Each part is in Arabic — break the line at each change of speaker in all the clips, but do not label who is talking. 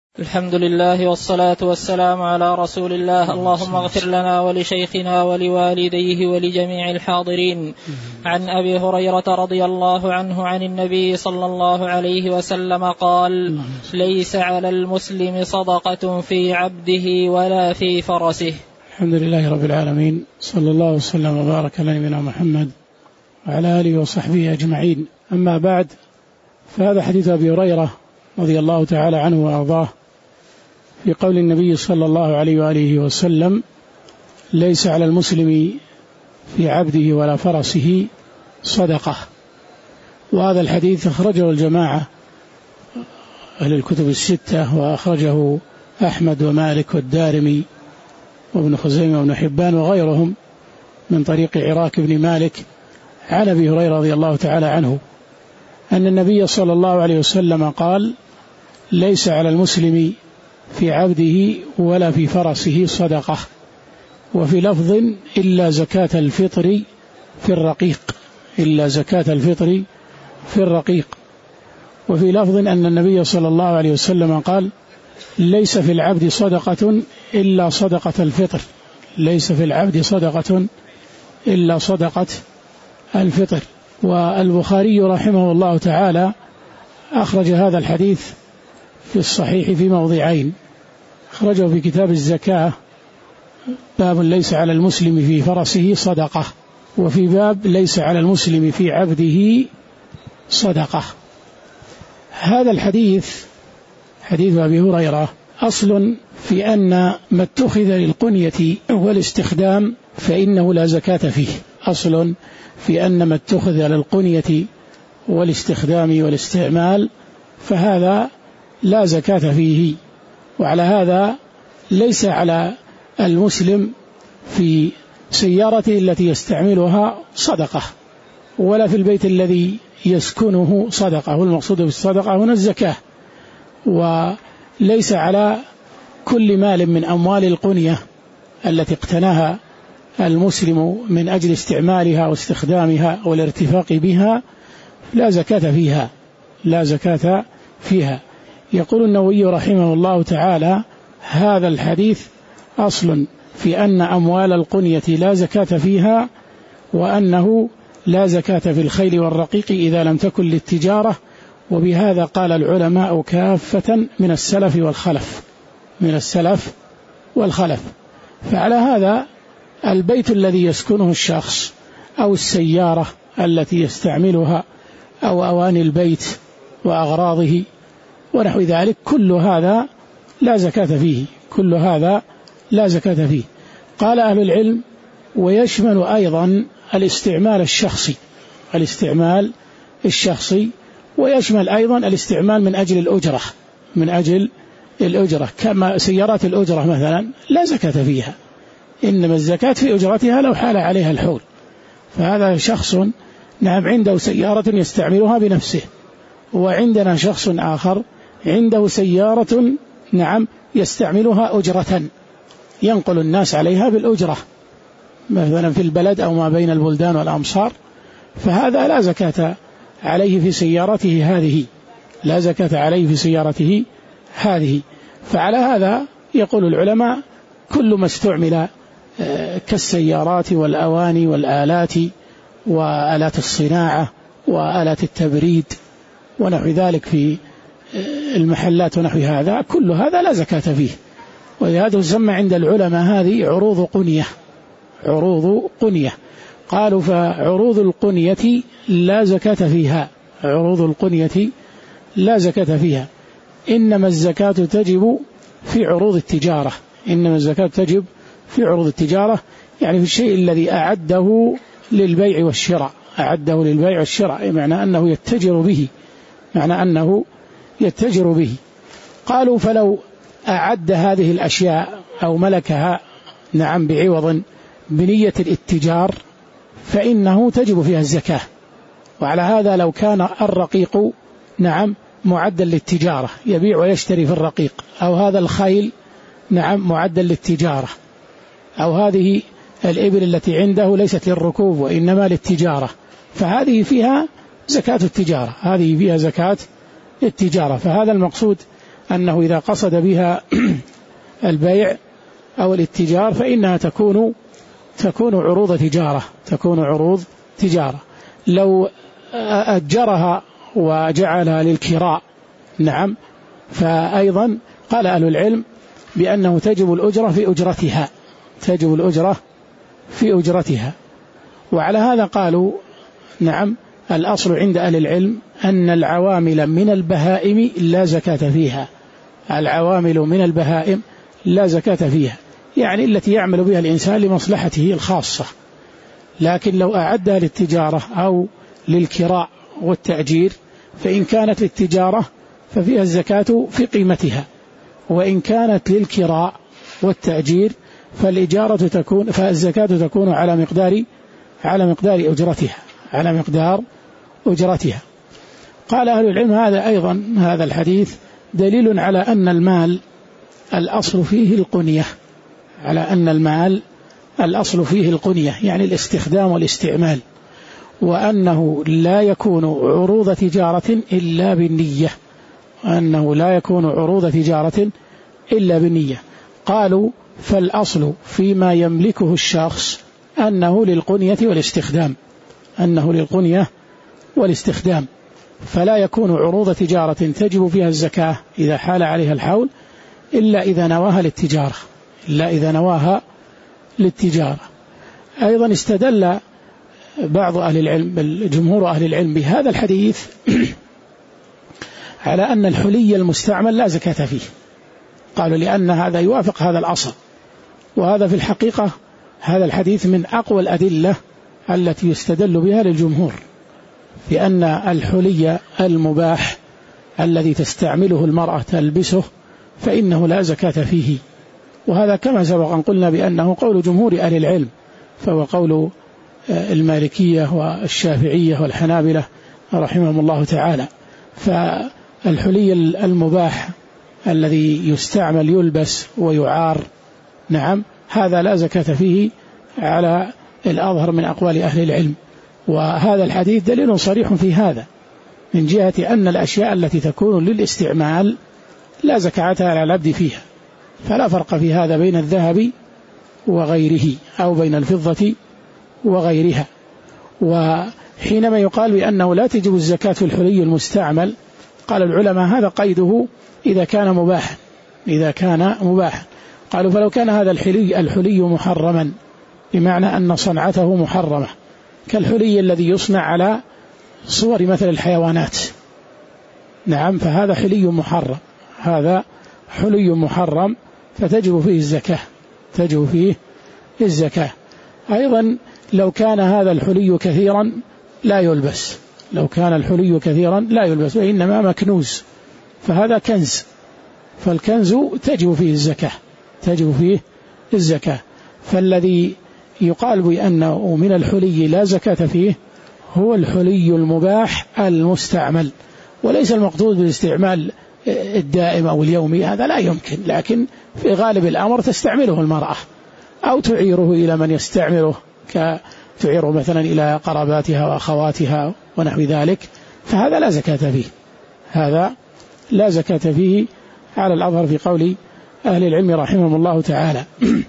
الحمد لله والصلاة والسلام على رسول الله. اللهم اغفر لنا ولشيخنا ولوالديه ولجميع الحاضرين. عن أبي هريرة رضي الله عنه عن النبي صلى الله عليه وسلم قال: ليس على المسلم صدقة في عبده ولا في فرسه.
الحمد لله رب العالمين، صلى الله وسلم وبارك على نبينا محمد وعلى آله وصحبه أجمعين. أما بعد، فهذا حديث أبي هريرة رضي الله تعالى عنه وأرضاه في قول النبي صلى الله عليه وآله وسلم: ليس على المسلم في عبده ولا فرسه صدقة. وهذا الحديث أخرجه الجماعة أهل الكتب الستة، وأخرجه أحمد ومالك والدارمي وابن خزيمة وابن حبان وغيرهم من طريق عراك بن مالك عن أبي هريرة رضي الله تعالى عنه أن النبي صلى الله عليه وسلم قال: ليس على المسلم في عبده ولا في فرسه صدقة. وفي لفظ: إلا زكاة الفطر في الرقيق، إلا زكاة الفطر في الرقيق. وفي لفظ أن النبي صلى الله عليه وسلم قال: ليس في العبد صدقة إلا صدقة الفطر، ليس في العبد صدقة إلا صدقة الفطر. والبخاري رحمه الله تعالى أخرج هذا الحديث في الصحيح في موضعين: أخرجه في كتاب الزكاة باب ليس على المسلم في فرسه صدقة، وفي باب ليس على المسلم في عبده صدقة. هذا الحديث حديث أبي هريرة أصل في أن ما اتخذ للقنية والاستخدام فإنه لا زكاة فيه، أصل في أن ما اتخذ للقنية والاستخدام والاستعمال فهذا لا زكاة فيه. وعلى هذا ليس على المسلم في سيارته التي يستعملها صدقة، ولا في البيت الذي يسكنه صدقة، والمقصود بالصدقة هنا الزكاة. وليس على كل مال من أموال القنية التي اقتناها المسلم من أجل استعمالها واستخدامها والارتفاق بها لا زكاة فيها، لا زكاة فيها. يقول النووي رحمه الله تعالى: هذا الحديث أصل في أن أموال القنية لا زكاة فيها، وأنه لا زكاة في الخيل والرقيق إذا لم تكن للتجارة. وبهذا قال العلماء كافة من السلف والخلف، من السلف والخلف. فعلى هذا البيت الذي يسكنه الشخص أو السيارة التي يستعملها أو أواني البيت وأغراضه ونحو ذلك، كل هذا لا زكاة فيه، كل هذا لا زكاة فيه. قال أهل العلم: ويشمل أيضا الاستعمال الشخصي، الاستعمال الشخصي، ويشمل أيضا الاستعمال من أجل الأجرة، من أجل الأجرة، كما سيارات الأجرة مثلا لا زكاة فيها، إنما الزكاة في أجرتها لو حال عليها الحول. فهذا شخص عنده سيارة يستعملها بنفسه، وعندنا شخص آخر عنده سيارة يستعملها أجرة، ينقل الناس عليها بالأجرة مثلا في البلد أو ما بين البلدان والأمصار، فهذا لا زكاة عليه في سيارته هذه، لا زكاة عليه في سيارته هذه. فعلى هذا يقول العلماء: كل ما استعمل كالسيارات والأواني والآلات وآلات الصناعة وآلات التبريد ونحو ذلك في المحلات ونحو هذا، كل هذا لا زكاة فيه. ولهذا يسمى عند العلماء هذه عروض قنية، عروض قنية. قالوا: فعروض القنية لا زكاة فيها، عروض القنية لا زكاة فيها، إنما الزكاة تجب في عروض التجارة، إنما الزكاة تجب في عروض التجارة، يعني في الشيء الذي أعده للبيع والشراء، أعده للبيع والشراء، معنى أنه يتجر به، معنى أنه يتجر به. قالوا: فلو أعد هذه الأشياء أو ملكها بعوض بنية الاتجار فإنه تجب فيها الزكاة. وعلى هذا لو كان الرقيق معدا للتجارة، يبيع ويشتري في الرقيق، أو هذا الخيل معدا للتجارة، أو هذه الإبل التي عنده ليست للركوب وإنما للتجارة، فهذه فيها زكاة التجارة، هذه فيها زكاة التجارة. فهذا المقصود أنه إذا قصد بها البيع أو الاتجار فإنها تكون عروض تجارة. لو أجرها وجعلها للكراء نعم، فأيضا قال أهل العلم بأنه تجب الأجرة في أجرتها. وعلى هذا قالوا نعم الأصل عند أهل العلم أن العوامل من البهائم لا زكاة فيها، العوامل من البهائم لا زكاة فيها، يعني التي يعمل بها الإنسان لمصلحته الخاصة. لكن لو أعدها للتجارة أو للكراء والتأجير فإن كانت للتجارة ففيها الزكاة في قيمتها، وإن كانت للكراء والتأجير فالزكاة تكون على مقدار أجرتها. قال أهل العلم هذا الحديث دليل على أن المال الأصل فيه القنية، يعني الاستخدام والاستعمال، وأنه لا يكون عروض تجارة إلا بالنية. قالوا فالأصل فيما يملكه الشخص أنه للقنية والاستخدام، فلا يكون عروض تجارة تجب فيها الزكاة إذا حال عليها الحول إلا إذا نواها للتجارة. أيضا استدل بعض أهل العلم، جمهور أهل العلم، بهذا الحديث على أن الحلي المستعمل لا زكاة فيه. قالوا لأن هذا يوافق هذا الأصل، وهذا في الحقيقة هذا الحديث من أقوى الأدلة التي يستدل بها للجمهور، بأن الحلي المباح الذي تستعمله المرأة تلبسه فإنه لا زكاة فيه. وهذا كما سبق أن قلنا بأنه قول جمهور أهل العلم، فهو قول المالكية والشافعية والحنابلة رحمهم الله تعالى. فالحلي المباح الذي يستعمل يلبس ويعار نعم هذا لا زكاة فيه على الأظهر من أقوال أهل العلم. وهذا الحديث دليل صريح في هذا، من جهة أن الأشياء التي تكون للاستعمال لا زكاة على العبد فيها، فلا فرق في هذا بين الذهب وغيره أو بين الفضة وغيرها. وحينما يقال بأنه لا تجب الزكاة في الحلي المستعمل، قال العلماء هذا قيده إذا كان مباحا. قالوا فلو كان هذا الحلي محرما، بمعنى أن صنعته محرمة، كالحلي الذي يصنع على صور مثل الحيوانات نعم، فهذا حلي محرم فتجب فيه الزكاة. أيضا لو كان هذا الحلي كثيرا لا يلبس، وإنما مكنوز، فهذا كنز، فالكنز تجب فيه الزكاة. فالذي يقال بأنه من الحلي لا زكاة فيه هو الحلي المباح المستعمل، وليس المقصود بالاستعمال الدائم أو اليومي، هذا لا يمكن، لكن في غالب الأمر تستعمله المرأة أو تعيره إلى من يستعمله، تعيره مثلا إلى قراباتها وأخواتها ونحو ذلك، فهذا لا زكاة فيه على الأظهر في قول أهل العلم رحمهم الله تعالى.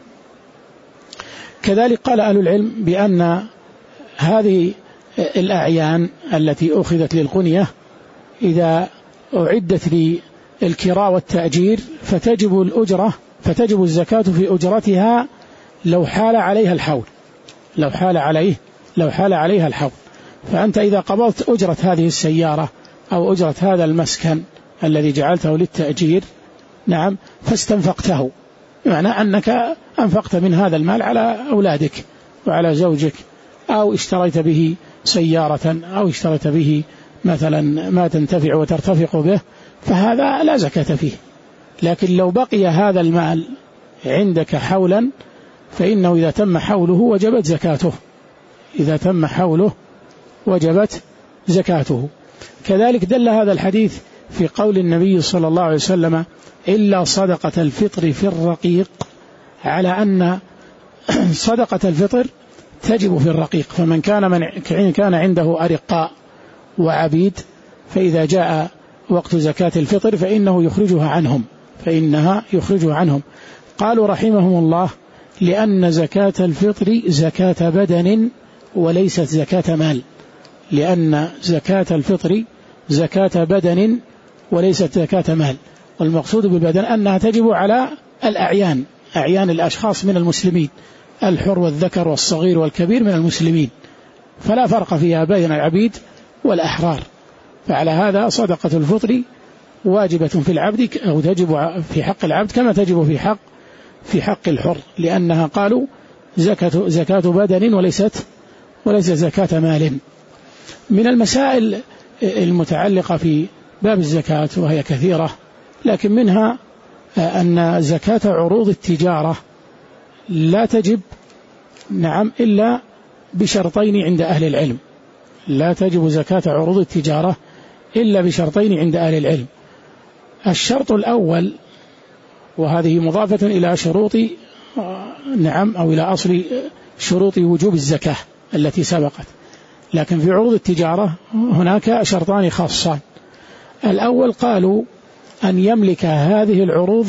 كذلك قال أهل العلم بأن هذه الأعيان التي أخذت للقنية إذا أعدت للكراء والتأجير فتجب الزكاة في أجرتها لو حال عليها الحول. فأنت إذا قبضت أجرة هذه السيارة أو أجرة هذا المسكن الذي جعلته للتأجير نعم، فاستنفقته، بمعنى أنك أنفقت من هذا المال على أولادك وعلى زوجك، أو اشتريت به سيارة، أو اشتريت به مثلا ما تنتفع وترتفق به، فهذا لا زكاة فيه. لكن لو بقي هذا المال عندك حولا فإنه إذا تم حوله وجبت زكاته. كذلك دل هذا الحديث في قول النبي صلى الله عليه وسلم إلا صدقة الفطر في الرقيق، على أن صدقة الفطر تجب في الرقيق. فمن كان عنده أرقاء وعبيد، فإذا جاء وقت زكاة الفطر فإنها يخرجها عنهم. قالوا رحمهم الله: لأن زكاة الفطر زكاة بدن وليست زكاة مال. لأن زكاة الفطر زكاة بدن وليست زكاة مال. والمقصود بالبدن أنها تجب على الأعيان، أعيان الأشخاص من المسلمين، الحر والذكر والصغير والكبير من المسلمين، فلا فرق فيها بين العبيد والأحرار. فعلى هذا صدقة الفطر واجبة في العبد، أو تجب في حق العبد كما تجب في حق الحر، لأنها قالوا زكاة بدن وليست زكاة مال. من المسائل المتعلقة في باب الزكاة وهي كثيرة، لكن منها أن زكاة عروض التجارة لا تجب إلا بشرطين عند أهل العلم. لا تجب زكاة عروض التجارة إلا بشرطين عند أهل العلم. الشرط الأول، وهذه مضافة إلى شروط أو إلى أصل شروط وجوب الزكاة التي سبقت، لكن في عروض التجارة هناك شرطان خاصان. الأول قالوا أن يملك هذه العروض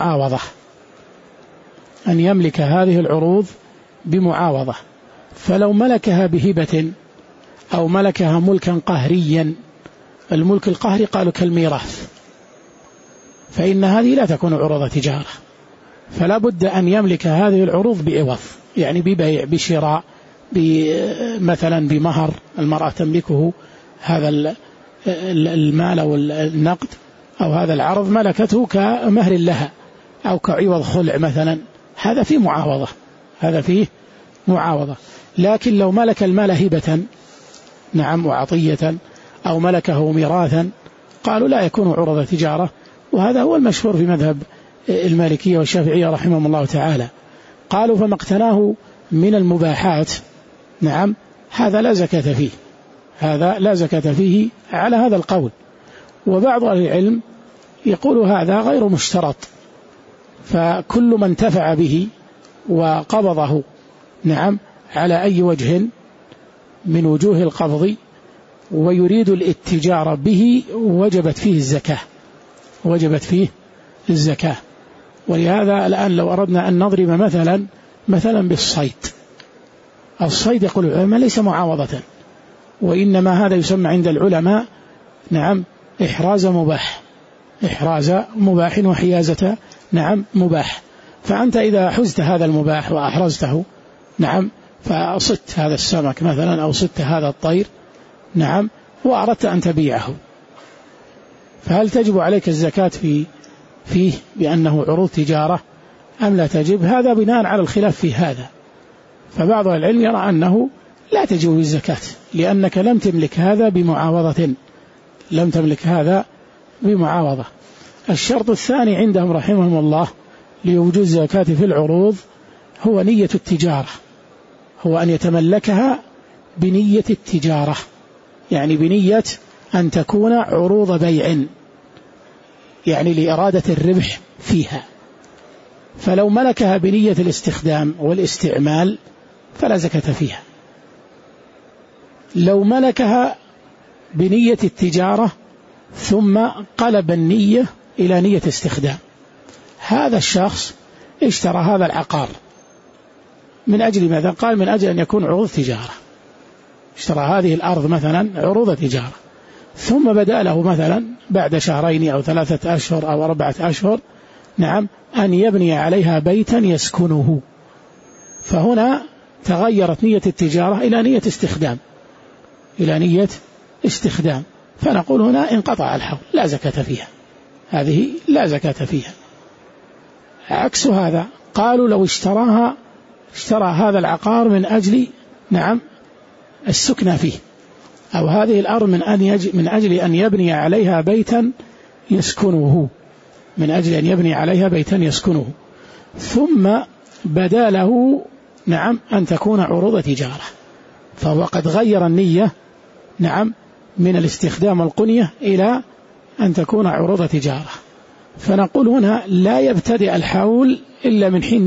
بمعاوضة، فلو ملكها بهبة أو ملكها ملكا قهريا، الملك القهري قالوا كالميراث، فإن هذه لا تكون عروض تجارة، فلا بد أن يملك هذه العروض بعوض، يعني ببيع، بشراء، مثلا بمهر، المرأة تملكه هذا المال أو النقد أو هذا العرض ملكته كمهر لها أو كعوض خلع مثلا، هذا فيه معاوضة. لكن لو ملك المال هبة وعطية أو ملكه ميراثا قالوا لا يكون عروض تجارة، وهذا هو المشهور في مذهب المالكية والشافعية رحمهم الله تعالى. قالوا فما اقتناه من المباحات هذا لا زكاة فيه على هذا القول. وبعض أهل العلم يقول هذا غير مشترط، فكل من انتفع به وقبضه على أي وجه من وجوه القبض ويريد الاتجار به وجبت فيه الزكاة. ولهذا الآن لو أردنا أن نضرب مثلا بالصيد، الصيد يقول العلماء ليس معاوضة، وإنما هذا يسمى عند العلماء إحراز مباح وحيازة مباح. فأنت إذا حزت هذا المباح وأحرزته فصدت هذا السمك مثلا أو صدت هذا الطير وأردت أن تبيعه، فهل تجب عليك الزكاة فيه بأنه عروض تجارة أم لا تجب؟ هذا بناء على الخلاف في هذا. فبعض العلم يرى أنه لا تجب الزكاة لأنك لم تملك هذا بمعاوضة. الشرط الثاني عندهم رحمهم الله لوجود الزكاة في العروض هو نية التجارة، هو أن يتملكها بنية التجارة، يعني بنية أن تكون عروض بيع، يعني لإرادة الربح فيها. فلو ملكها بنية الاستخدام والاستعمال فلا زكاة فيها. لو ملكها بنية التجارة ثم قلب النية إلى نية استخدام، هذا الشخص اشترى هذا العقار من أجل ماذا؟ قال من أجل أن يكون عروض تجارة، اشترى هذه الأرض مثلا عروض تجارة، ثم بدأ له مثلا بعد 2 أو 3 أشهر أو 4 أشهر أن يبني عليها بيتا يسكنه، فهنا تغيرت نية التجارة إلى نية استخدام، فنقول هنا انقطع الحول، لا زكاة فيها، هذه لا زكاة فيها. عكس هذا قالوا لو اشترى هذا العقار من أجل السكنى فيه، أو هذه الأرض من أجل أن يبني عليها بيتا يسكنه، ثم بدا له أن تكون عروض تجارة، فهو قد غير النية من الاستخدام والقنية إلى أن تكون عروض تجارة، فنقول هنا لا يبتدئ الحول إلا من حين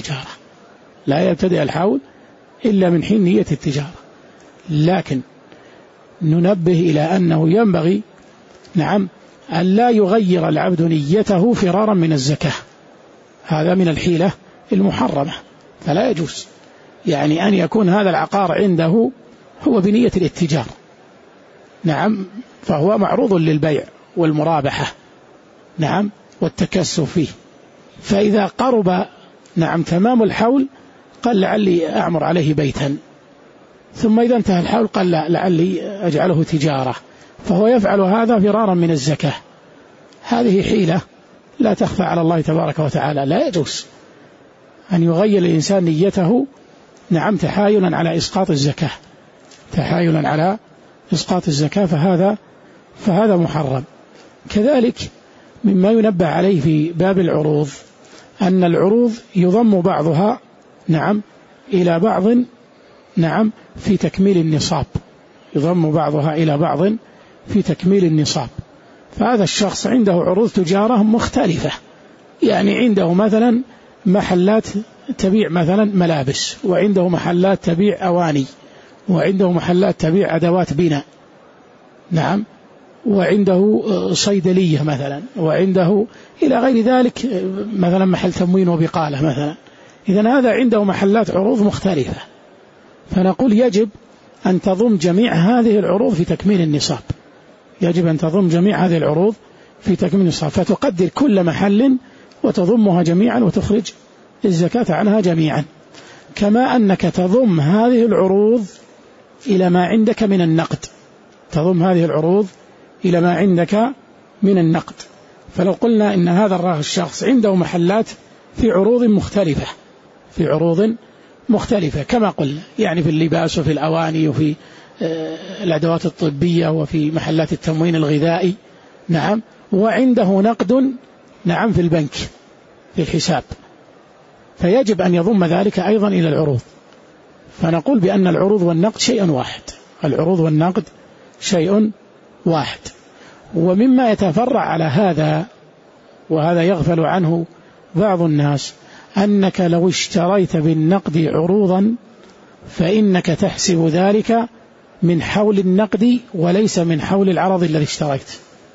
نية التجارة، لكن ننبه إلى أنه ينبغي أن لا يغير العبد نيته فرارا من الزكاة، هذا من الحيلة المحرمة، فلا يجوز يعني أن يكون هذا العقار عنده هو بنية الاتجار، نعم، فهو معروض للبيع والمرابحة، نعم، والتكسب فيه. فإذا قرب نعم تمام الحول قال لعلي أعمر عليه بيتا، ثم إذا انتهى الحول قال لا لعلي أجعله تجارة، فهو يفعل هذا فرارا من الزكاة. هذه حيلة لا تخفى على الله تبارك وتعالى، لا يجوز أن يغير الإنسان نيته، نعم، تحايلا على إسقاط الزكاة، تحايلا على إسقاط الزكاة، فهذا محرم. كذلك مما ينبه عليه في باب العروض أن العروض يضم بعضها نعم إلى بعض، نعم، في تكميل النصاب، يضم بعضها إلى بعض في تكميل النصاب. فهذا الشخص عنده عروض تجارة مختلفة، يعني عنده مثلا محلات تبيع مثلا ملابس، وعنده محلات تبيع أواني، وعنده محلات تبيع أدوات بناء، نعم، وعنده صيدلية مثلا، وعنده إلى غير ذلك مثلا محل تموين وبقالة مثلا. إذن هذا عنده محلات عروض مختلفة، فنقول يجب أن تضم جميع هذه العروض في تكميل النصاب، يجب أن تضم جميع هذه العروض في تكميل النصاب، فتقدر كل محل وتضمها جميعا وتخرج الزكاة عنها جميعا، كما أنك تضم هذه العروض إلى ما عندك من النقد، تضم هذه العروض إلى ما عندك من النقد. فلو قلنا إن هذا الشخص عنده محلات في عروض مختلفة، في عروض مختلفة كما قلنا، يعني في اللباس وفي الأواني وفي الأدوات الطبية وفي محلات التموين الغذائي، نعم، وعنده نقد، نعم، في البنك في الحساب، فيجب أن يضم ذلك أيضا إلى العروض. فنقول بأن العروض والنقد شيء واحد، العروض والنقد شيء واحد. ومما يتفرع على هذا، وهذا يغفل عنه بعض الناس، أنك لو اشتريت بالنقد عروضا فإنك تحسب ذلك من حول النقد وليس من حول العرض الذي اشتريت.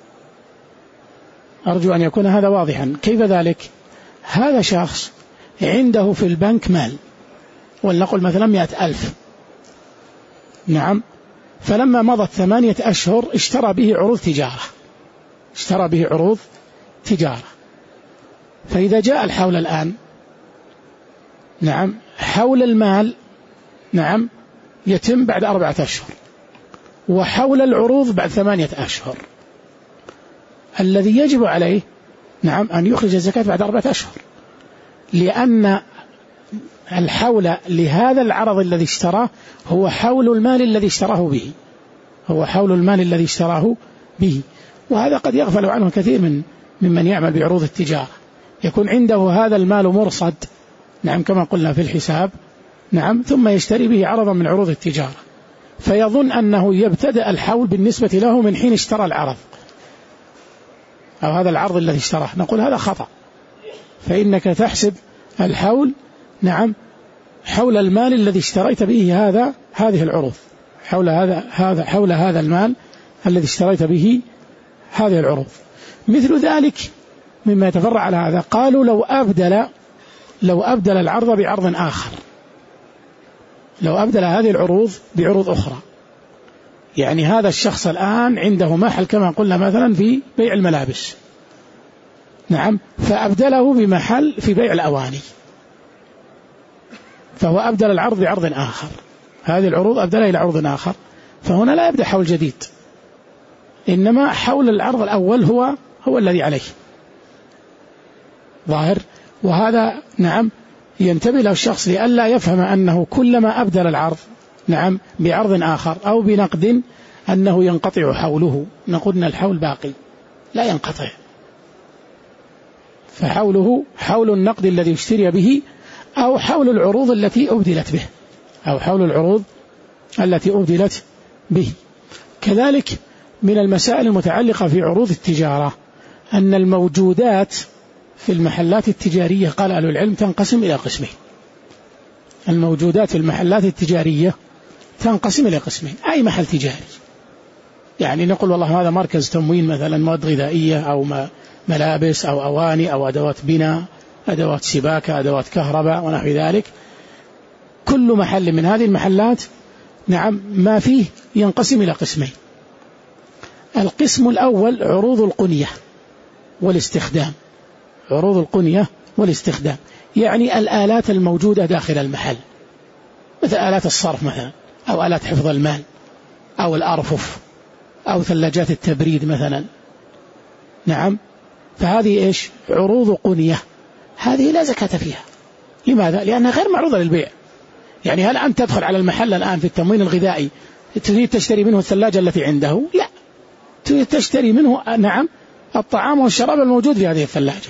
أرجو أن يكون هذا واضحا. كيف ذلك؟ هذا شخص عنده في البنك مال، ولنقل مثلا 100,000، نعم، فلما مضت 8 أشهر اشترى به عروض تجارة، اشترى به عروض تجارة. فإذا جاء الحول الآن، نعم، حول المال، نعم، يتم بعد 4 أشهر، وحول العروض بعد 8 أشهر. الذي يجب عليه، نعم، أن يخرج الزكاة بعد 4 أشهر، لأن الحول لهذا العرض الذي اشتراه هو حول المال الذي اشتراه به، هو حول المال الذي اشتراه به. وهذا قد يغفل عنه كثير ممن يعمل بعروض التجارة، يكون عنده هذا المال مرصد، نعم، كما قلنا في الحساب، نعم، ثم يشتري به عرضا من عروض التجارة، فيظن أنه يبتدأ الحول بالنسبة له من حين اشترى العرض أو هذا العرض الذي اشتراه. نقول هذا خطأ، فإنك تحسب الحول، نعم، حول المال الذي اشتريت به هذه العروض، حول هذا المال الذي اشتريت به هذه العروض. مثل ذلك مما يتفرع على هذا، قالوا لو أبدل العرض بعرض آخر، لو أبدل هذه العروض بعروض أخرى، يعني هذا الشخص الآن عنده محل كما قلنا مثلا في بيع الملابس، نعم، فأبدله بمحل في بيع الأواني، فهو أبدل العرض بعرض آخر، هذه العروض أبدلها إلى عرض آخر، فهنا لا يبدأ حول جديد، إنما حول العرض الأول هو الذي عليه ظاهر. وهذا، نعم، ينتبه له الشخص لئلا يفهم أنه كلما أبدل العرض، نعم، بعرض آخر أو بنقد أنه ينقطع حوله. نقول إن الحول باقي لا ينقطع، فحوله حول النقد الذي اشتري به أو حول العروض التي أبدلت به، أو حول العروض التي أبدلت به. كذلك من المسائل المتعلقة في عروض التجارة أن الموجودات في المحلات التجارية، قال أهل العلم، تنقسم إلى قسمين. الموجودات في المحلات التجارية تنقسم إلى قسمين. أي محل تجاري، يعني نقول والله هذا مركز تموين مثلا مواد غذائية أو ملابس أو أواني أو أدوات بناء، أدوات سباكة، أدوات كهرباء ونحو ذلك. كل محل من هذه المحلات نعم ما فيه ينقسم إلى قسمين. القسم الأول عروض القنية والاستخدام. عروض القنية والاستخدام يعني الآلات الموجودة داخل المحل، مثل آلات الصرف مثلا، أو آلات حفظ المال، أو الأرفف، أو ثلاجات التبريد مثلا. نعم، فهذه إيش؟ عروض قنية. هذه لا زكاة فيها. لماذا؟ لأنها غير معروضة للبيع. يعني هل أنت تدخل على المحل الآن في التموين الغذائي تريد تشتري منه الثلاجة التي عنده؟ لا، تريد تشتري منه نعم الطعام والشراب الموجود في هذه الثلاجة.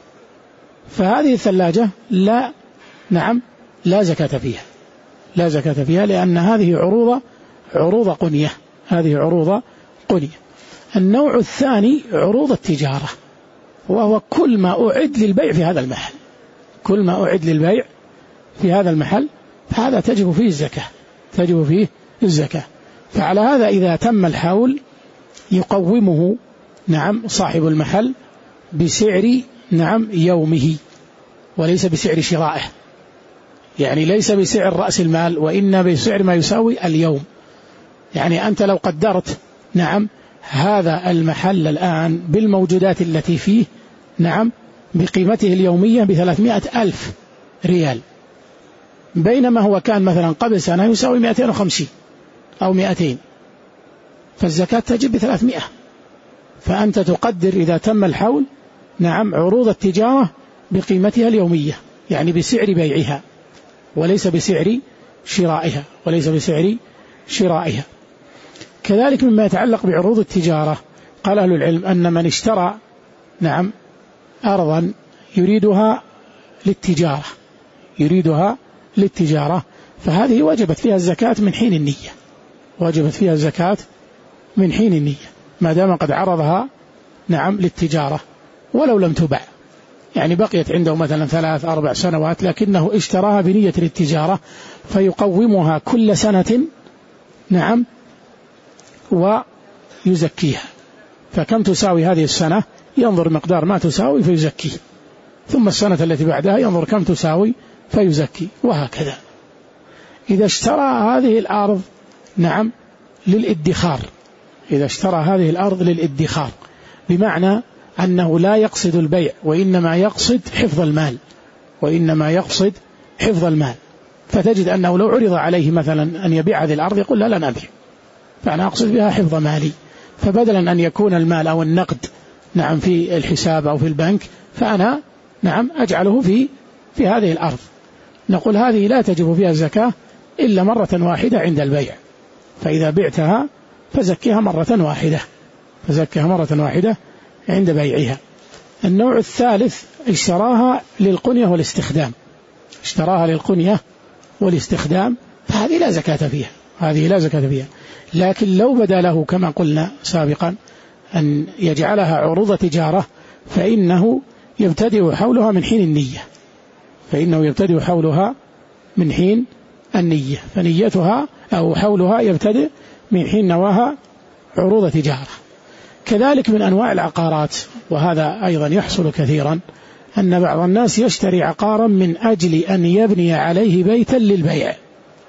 فهذه الثلاجة لا نعم لا زكاة فيها، لا زكاة فيها، لأن هذه عروض قنية. هذه عروض قنية. النوع الثاني عروض التجارة، وهو كل ما أعد للبيع في هذا المحل. كل ما أعد للبيع في هذا المحل فهذا تجب فيه الزكاة، تجب فيه الزكاة. فعلى هذا إذا تم الحول يقومه نعم صاحب المحل بسعر نعم يومه، وليس بسعر شرائه. يعني ليس بسعر رأس المال، وإنما بسعر ما يساوي اليوم. يعني أنت لو قدرت نعم هذا المحل الآن بالموجودات التي فيه نعم بقيمته اليومية ب300,000 ريال، بينما هو كان مثلا قبل سنة يساوي 250 أو 200، فالزكاة تجب ب300. فأنت تقدر إذا تم الحول نعم عروض التجارة بقيمتها اليومية، يعني بسعر بيعها، وليس بسعر شرائها، وليس بسعر شرائها. كذلك مما يتعلق بعروض التجارة، قال أهل العلم أن من اشترى نعم أرضا يريدها للتجارة فهذه وجبت فيها الزكاة من حين النية، وجبت فيها الزكاة من حين النية، ما دام قد عرضها نعم للتجارة ولو لم تبع. يعني بقيت عنده مثلا 3-4 سنوات لكنه اشتراها بنية للتجارة، فيقومها كل سنة نعم ويزكيها. فكم تساوي هذه السنة؟ ينظر مقدار ما تساوي فيزكيه، ثم السنة التي بعدها ينظر كم تساوي فيزكي، وهكذا. إذا اشترى هذه الأرض نعم للادخار، إذا اشترى هذه الأرض للادخار بمعنى أنه لا يقصد البيع وإنما يقصد حفظ المال، فتجد أنه لو عرض عليه مثلا أن يبيع هذه الأرض يقول لا أبيع، فأنا أقصد بها حفظ مالي. فبدلا أن يكون المال أو النقد نعم في الحساب أو في البنك، فأنا نعم أجعله في هذه الأرض. نقول هذه لا تجب فيها الزكاة إلا مرة واحدة عند البيع، فإذا بعتها فزكيها مرة واحدة عند بيعها. النوع الثالث اشتراها للقنية والاستخدام، فهذه لا زكاة فيها. لكن لو بدا له كما قلنا سابقا أن يجعلها عروض تجارة فإنه يبتدئ حولها من حين النية، فنيتها أو حولها يبتدئ من حين نواها عروض تجارة. كذلك من أنواع العقارات، وهذا أيضا يحصل كثيرا، أن بعض الناس يشتري عقارا من أجل أن يبني عليه بيتا للبيع،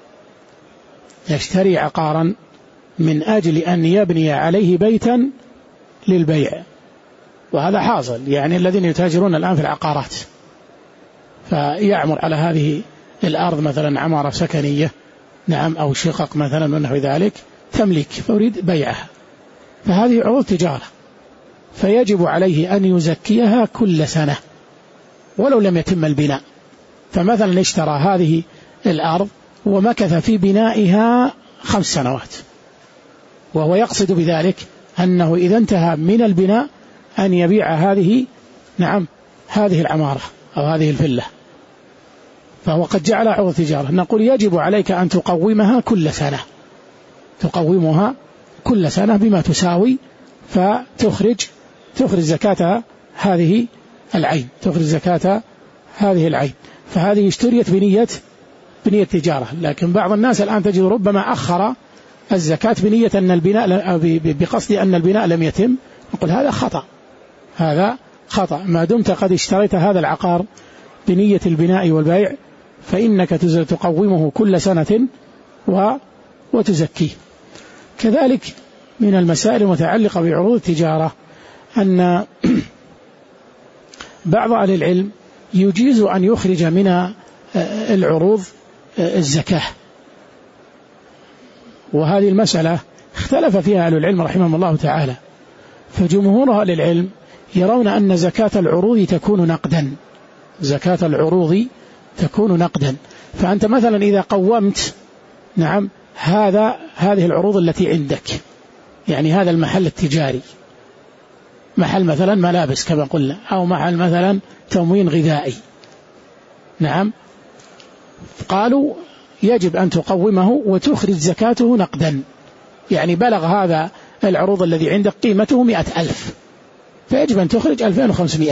يشتري عقارا من أجل أن يبني عليه بيتا للبيع، وهذا حاصل. يعني الذين يتاجرون الآن في العقارات فيعمر على هذه الأرض مثلا عمارة سكنية نعم أو شقق مثلا ونحو ذلك تملك، فيريد بيعها، فهذه عروض تجارة، فيجب عليه أن يزكيها كل سنة ولو لم يتم البناء. فمثلا اشترى هذه الأرض ومكث في بنائها 5 سنوات، وهو يقصد بذلك أنه إذا انتهى من البناء أن يبيع هذه العمارة أو هذه الفلة، فهو قد جعل عروض تجارة. نقول يجب عليك أن تقومها كل سنة بما تساوي، فتخرج زكاة هذه العين، فهذه اشتريت بنية تجارة. لكن بعض الناس الآن تجد ربما أخر الزكاة بنية أن البناء بقصد أن البناء لم يتم، نقول هذا خطأ، هذا خطأ. ما دمت قد اشتريت هذا العقار بنية البناء والبيع فإنك تقومه كل سنة وتزكيه. كذلك من المسائل المتعلقة بعروض التجارة أن بعض أهل العلم يجيز أن يخرج من العروض الزكاة، وهذه المسألة اختلف فيها أهل العلم رحمهم الله تعالى. فجمهور أهل العلم يرون أن زكاة العروض تكون نقدا، زكاة العروض تكون نقدا. فأنت مثلا إذا قومت نعم هذه العروض التي عندك، يعني هذا المحل التجاري، محل مثلا ملابس كما قلنا، أو محل مثلا تموين غذائي، نعم، قالوا يجب أن تقومه وتخرج زكاته نقدا، يعني بلغ هذا العروض الذي عندك قيمته 100,000 فيجب أن تخرج 2500،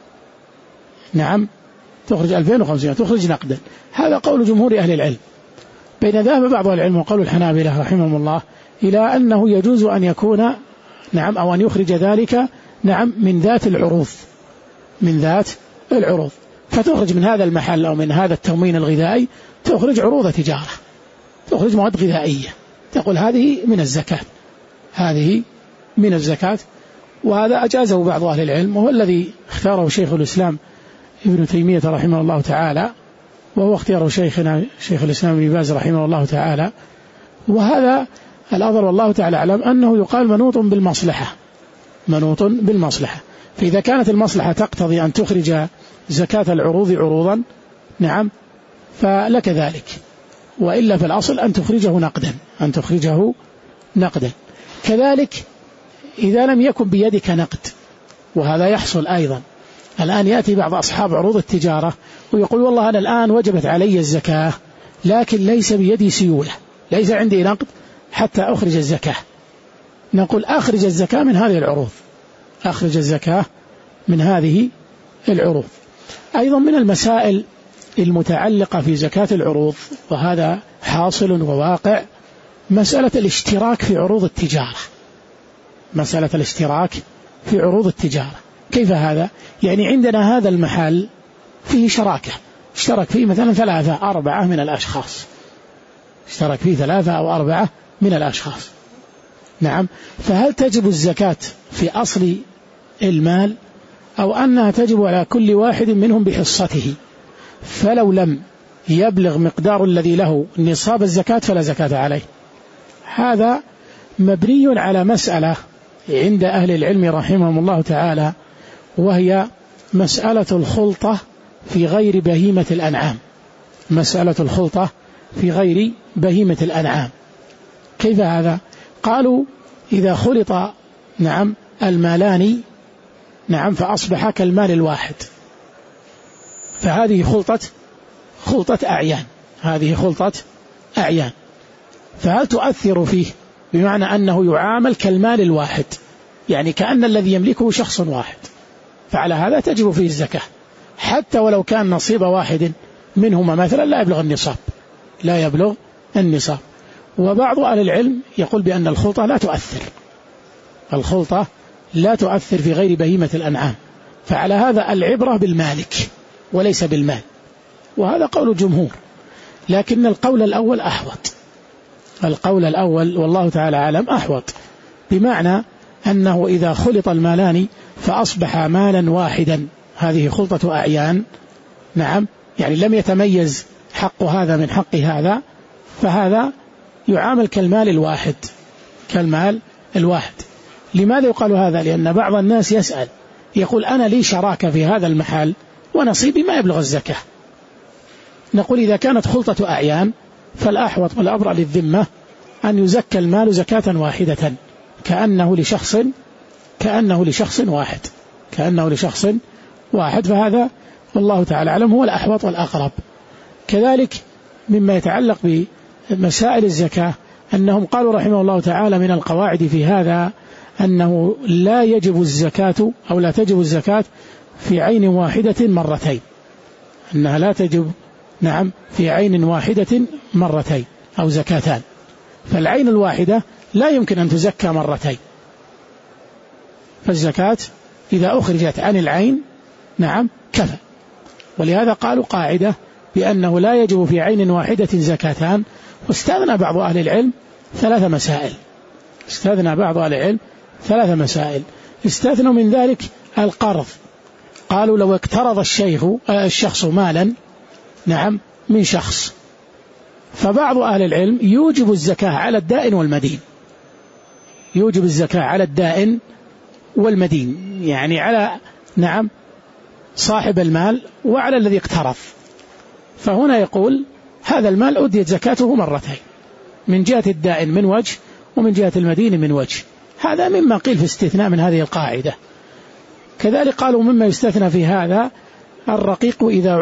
نعم، تخرج 2500 تخرج نقدا. هذا قول جمهور أهل العلم. بين ذهب بعض العلم وقول الحنابلة رحمهم الله إلى أنه يجوز أن يكون نعم أو أن يخرج ذلك نعم من ذات العروض، من ذات العروض، فتخرج من هذا المحل أو من هذا التموين الغذائي تخرج عروض تجارة، تخرج مواد غذائية، تقول هذه من الزكاة، هذه من الزكاة. وهذا أجازه بعض أهل العلم، وهو الذي اختاره شيخ الإسلام ابن تيمية رحمه الله تعالى، وهو اختيار شيخنا شيخ الإسلام ابن باز رحمه الله تعالى. وهذا الأظهر والله تعالى أعلم أنه يقال منوط بالمصلحة، منوط بالمصلحة. فإذا كانت المصلحة تقتضي أن تخرج زكاة العروض عروضا نعم فلك ذلك، وإلا في الأصل أن تخرجه نقدا، أن تخرجه نقدا. كذلك إذا لم يكن بيدك نقد، وهذا يحصل أيضا. الآن يأتي بعض أصحاب عروض التجارة ويقول والله أنا الآن وجبت علي الزكاة لكن ليس بيدي سيولة، ليس عندي نقد حتى أخرج الزكاة. نقول أخرج الزكاة من هذه العروض، أخرج الزكاة من هذه العروض. أيضا من المسائل المتعلقة في زكاة العروض، وهذا حاصل وواقع، مسألة الاشتراك في عروض التجارة، مسألة الاشتراك في عروض التجارة. كيف هذا؟ يعني عندنا هذا المحل فيه شراكة، اشترك فيه مثلا 3 أو 4 من الأشخاص، اشترك فيه 3 أو 4 من الأشخاص، نعم، فهل تجب الزكاة في أصل المال أو أنها تجب على كل واحد منهم بحصته؟ فلو لم يبلغ مقدار الذي له نصاب الزكاة فلا زكاة عليه. هذا مبني على مسألة عند أهل العلم رحمهم الله تعالى، وهي مسألة الخلطة في غير بهيمة الأنعام، مسألة الخلطة في غير بهيمة الأنعام. كيف هذا؟ قالوا إذا خلط نعم المالان نعم فأصبح كالمال الواحد، فهذه خلطة أعيان، هذه خلطة أعيان، فهل تؤثر فيه؟ بمعنى أنه يعامل كالمال الواحد، يعني كأن الذي يملكه شخص واحد، فعلى هذا تجب فيه الزكاة حتى ولو كان نصيب واحد منهما مثلا لا يبلغ النصاب، لا يبلغ النصاب. وبعض أهل العلم يقول بأن الخلطة لا تؤثر، الخلطة لا تؤثر في غير بهيمة الأنعام، فعلى هذا العبرة بالمالك وليس بالمال، وهذا قول الجمهور. لكن القول الأول أحوط، القول الأول والله تعالى أعلم أحوط، بمعنى أنه إذا خلط المالان فأصبح مالا واحدا، هذه خلطة أعيان، نعم، يعني لم يتميز حق هذا من حق هذا، فهذا يعامل كالمال الواحد، كالمال الواحد. لماذا يقال هذا؟ لأن بعض الناس يسأل يقول أنا لي شراكة في هذا المحل ونصيبي ما يبلغ الزكاة. نقول إذا كانت خلطة أعيان فالأحوط والأبرأ للذمة أن يزكى المال زكاة واحدة كأنه لشخص واحد، كأنه لشخص واحد، فهذا والله تعالى أعلم هو الأحوط والأقرب. كذلك مما يتعلق بمسائل الزكاة أنهم قالوا رحمه الله تعالى من القواعد في هذا أنه لا يجب الزكاة أو لا تجب الزكاة في عين واحدة مرتين، أنها لا تجب نعم في عين واحدة مرتين أو زكاتان، فالعين الواحدة لا يمكن أن تزكى مرتين، فالزكاة إذا أخرجت عن العين نعم كفى. ولهذا قالوا قاعدة بأنه لا يجب في عين واحدة زكاتان. واستثنى بعض أهل العلم ثلاث مسائل. استثنوا من ذلك القرض. قالوا لو اقترض الشخص مالا نعم من شخص، فبعض أهل العلم يوجب الزكاة على الدائن والمدين، يعني على نعم صاحب المال وعلى الذي اقترض. فهنا يقول هذا المال أديت زكاته مرتين، من جهة الدائن من وجه ومن جهة المدين من وجه. هذا مما قيل في استثناء من هذه القاعدة. كذلك قالوا مما يستثنى في هذا الرقيق إذا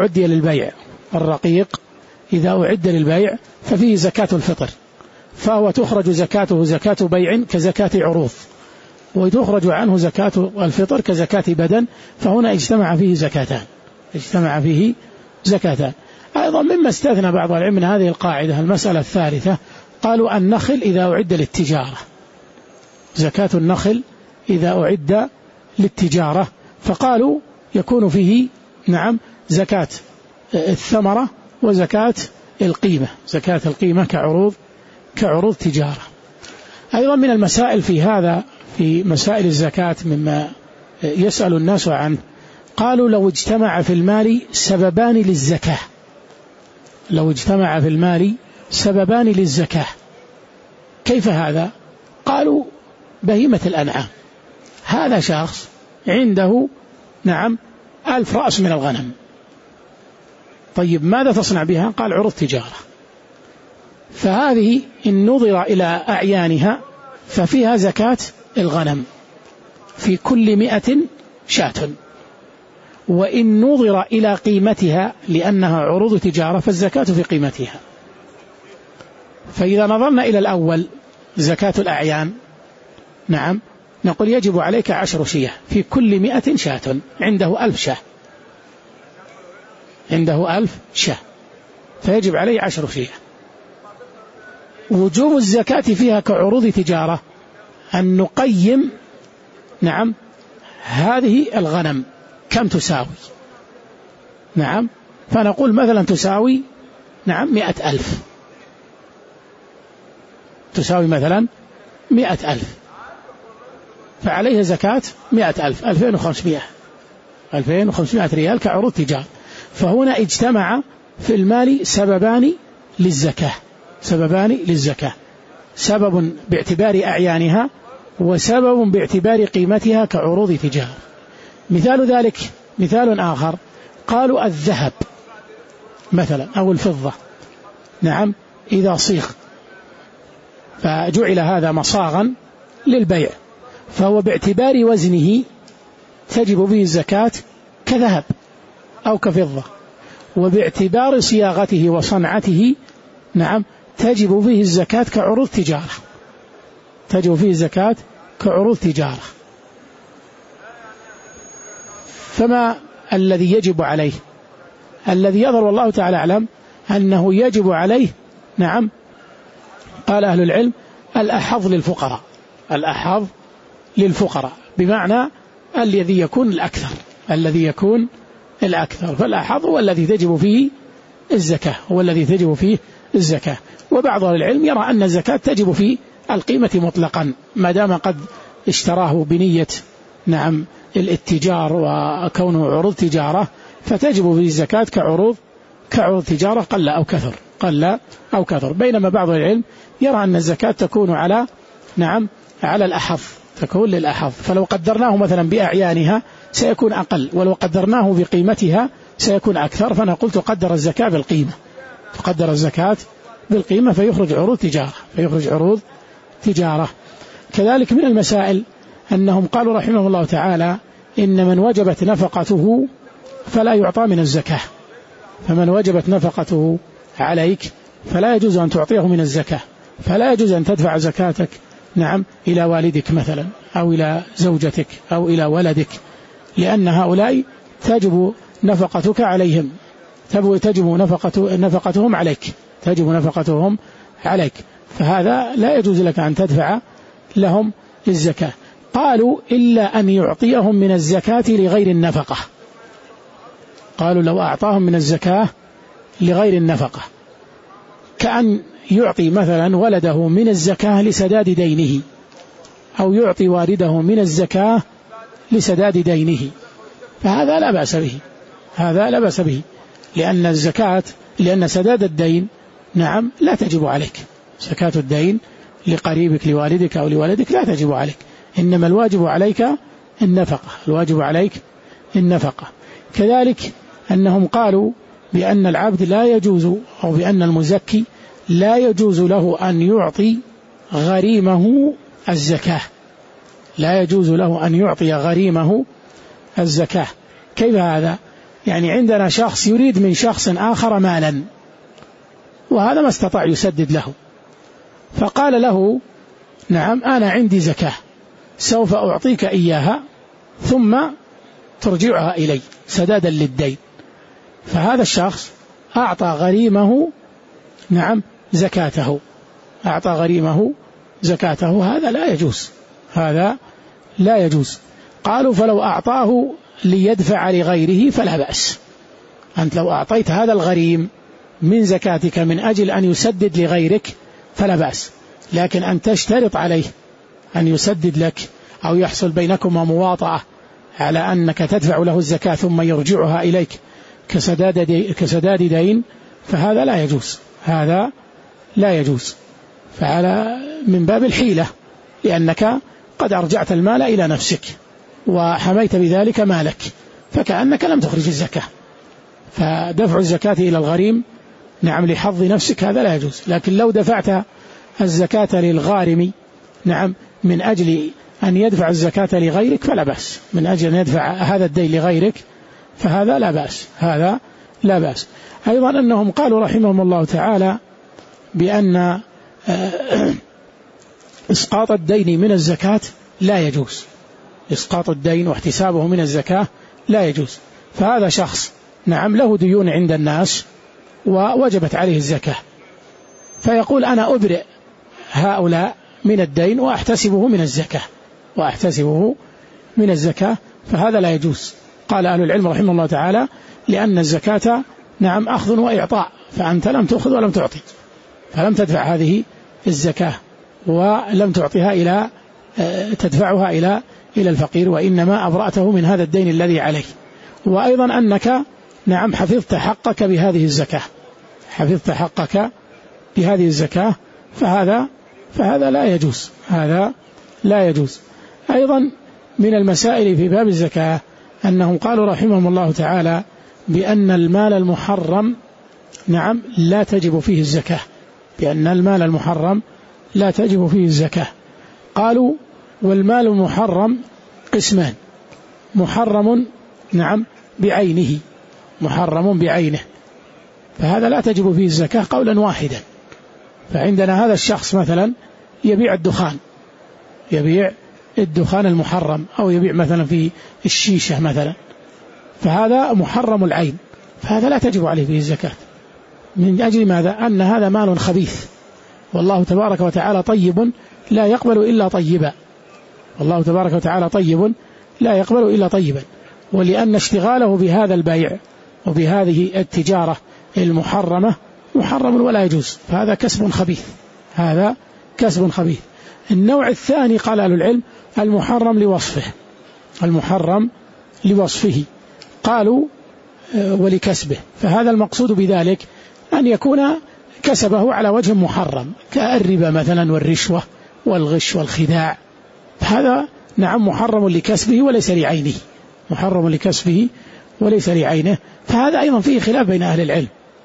أعد للبيع ففيه زكاة الفطر، فهو تخرج زكاته زكاة بيع كزكاة عروض، وتخرج عنه زكاة الفطر كزكاة بدن، فهنا اجتمع فيه زكاتان. أيضا مما استثنى بعض العلم من هذه القاعدة المسألة الثالثة، قالوا النخل إذا أعد للتجارة، زكاة النخل إذا أعد للتجارة، فقالوا يكون فيه نعم زكاة الثمرة وزكاة القيمة، زكاة القيمة كعروض تجارة. أيضا من المسائل في هذا في مسائل الزكاة مما يسأل الناس عنه، قالوا لو اجتمع في المال سببان للزكاة كيف هذا؟ قالوا بهيمة الأنعام. هذا شخص عنده نعم 1000 رأس من الغنم، طيب ماذا تصنع بها؟ قال عروض تجارة. فهذه إن نظر إلى أعيانها ففيها زكاة الغنم في كل 100 شاة، وإن نظر إلى قيمتها لأنها عروض تجارة فالزكاة في قيمتها. فإذا نظرنا إلى الأول زكاة الأعيان نعم نقول يجب عليك 10 شياه في كل 100 شاة، عنده 1000 شاه فيجب عليه 10 شياه. وجوب الزكاة فيها كعروض تجارة أن نقيم نعم هذه الغنم كم تساوي، نعم فنقول مثلا تساوي نعم 100,000، تساوي مثلا 100,000 فعليها زكاة 100,000 2500 ريال كعروض تجارة. فهنا اجتمع في المال سببان للزكاة، سبب باعتبار أعيانها وسبب باعتبار قيمتها كعروض تجارة. مثال آخر قالوا الذهب مثلا أو الفضة نعم إذا صيغ فجعل هذا مصاغا للبيع، فهو باعتبار وزنه تجب به الزكاة كذهب أو كفضة، وباعتبار صياغته وصنعته نعم تجب به الزكاة كعروض تجارة. فما الذي يجب عليه؟ الذي يظهر والله تعالى أعلم أنه يجب عليه نعم قال أهل العلم الأحظ للفقراء بمعنى الذي يكون الأكثر، فالأحظ هو الذي تجب فيه الزكاة. وبعض أهل العلم يرى أن الزكاة تجب في القيمة مطلقا ما دام قد اشتراه بنية نعم الاتجار وكونه عروض تجارة، فتجب به الزكاة كعروض تجارة قل أو كثر. بينما بعض العلم يرى أن الزكاة تكون على الأحظ، تكون للأحظ، فلو قدرناه مثلا بأعيانها سيكون أقل، ولو قدرناه بقيمتها سيكون أكثر، فنقول تقدر الزكاة بالقيمة فيخرج عروض تجارة. كذلك من المسائل أنهم قالوا رحمه الله تعالى إن من وجبت نفقته فلا يعطى من الزكاة، فمن وجبت نفقته عليك فلا يجوز أن تعطيه من الزكاة، فلا يجوز أن تدفع زكاتك نعم إلى والدك مثلا أو إلى زوجتك أو إلى ولدك، لأن هؤلاء تجب نفقتك عليهم، تجب نفقتهم عليك. فهذا لا يجوز لك أن تدفع لهم الزكاة. قالوا إلا أن يعطيهم من الزكاة لغير النفقة. قالوا لو أعطاهم من الزكاة لغير النفقة، كأن يعطي مثلا ولده من الزكاة لسداد دينه، أو يعطي والده من الزكاة لسداد دينه، فهذا لا بأس به، هذا لا بأس به، لأن الزكاة، لأن سداد الدين نعم لا تجب عليك، زكاة الدين لقريبك لوالدك أو لولدك لا تجب عليك، إنما الواجب عليك النفقة، الواجب عليك النفقة. كذلك أنهم قالوا بأن العبد لا يجوز، أو بأن المزكي لا يجوز له أن يعطي غريمه الزكاة، لا يجوز له أن يعطي غريمه الزكاة. كيف هذا؟ يعني عندنا شخص يريد من شخص آخر مالا، وهذا ما استطاع يسدد له، فقال له نعم أنا عندي زكاة سوف أعطيك إياها ثم ترجعها إلي سدادا للدين، فهذا الشخص أعطى غريمه نعم زكاته، أعطى غريمه زكاته، هذا لا يجوز، هذا لا يجوز. قالوا فلو أعطاه ليدفع لغيره فلا بأس، أنت لو أعطيت هذا الغريم من زكاتك من أجل أن يسدد لغيرك فلا بأس، لكن أن تشترط عليه أن يسدد لك أو يحصل بينكما على أنك تدفع له الزكاة ثم يرجعها إليك كسداد دين، فهذا لا يجوز، هذا لا يجوز، فعلى من باب الحيلة، لأنك قد أرجعت المال إلى نفسك وحميت بذلك مالك، فكأنك لم تخرج الزكاة، فدفع الزكاة إلى الغريم نعم لحظ نفسك هذا لا يجوز. لكن لو دفعت الزكاة للغارم نعم من أجل أن يدفع الزكاة لغيرك فلا بأس، من أجل أن يدفع هذا الدين لغيرك فهذا لا بأس، هذا لا بأس. أيضا أنهم قالوا رحمهم الله تعالى بأن إسقاط الدين من الزكاة لا يجوز، إسقاط الدين واحتسابه من الزكاة لا يجوز، فهذا شخص نعم له ديون عند الناس ووجبت عليه الزكاة، فيقول أنا أبرئ هؤلاء من الدين وأحتسبه من الزكاة، وأحتسبه من الزكاة، فهذا لا يجوز. قال أهل العلم رحمه الله تعالى لأن الزكاة نعم أخذ وإعطاء، فأنت لم تأخذ ولم تعطي، فلم تدفع هذه الزكاة ولم تعطيها إلى تدفعها إلى الفقير، وإنما أبرأته من هذا الدين الذي عليه. وأيضا أنك نعم حفظت حقك بهذه الزكاة، حفظت حقك بهذه الزكاة، فهذا لا يجوز، هذا لا يجوز. أيضا من المسائل في باب الزكاة أنهم قالوا رحمهم الله تعالى بأن المال المحرم نعم لا تجب فيه الزكاة، بأن المال المحرم لا تجب فيه الزكاة. قالوا والمال المحرم قسمان، محرم نعم بعينه، محرم بعينه، فهذا لا تجب فيه الزكاة قولا واحدا. فعندنا هذا الشخص مثلا يبيع الدخان، يبيع الدخان المحرم، أو يبيع مثلا في الشيشة مثلا، فهذا محرم العين، فهذا لا تجب عليه فيه الزكاة. من أجل ماذا؟ أن هذا مال خبيث، والله تبارك وتعالى طيب لا يقبل إلا طيبا، والله تبارك وتعالى طيب لا يقبل إلا طيبا، ولأن اشتغاله بهذا البيع وبهذه التجارة المحرمة محرم ولا يجوز، فهذا كسب خبيث، هذا كسب خبيث. النوع الثاني قال أهل العلم المحرم لوصفه، المحرم لوصفه، قالوا ولكسبه، فهذا المقصود بذلك أن يكون كسبه على وجه محرم كالربا مثلا والرشوة والغش والخداع، هذا نعم محرم لكسبه وليس لعينه، محرم لكسبه وليس لعينه، فهذا أيضا فيه خلاف بين أهل العلم،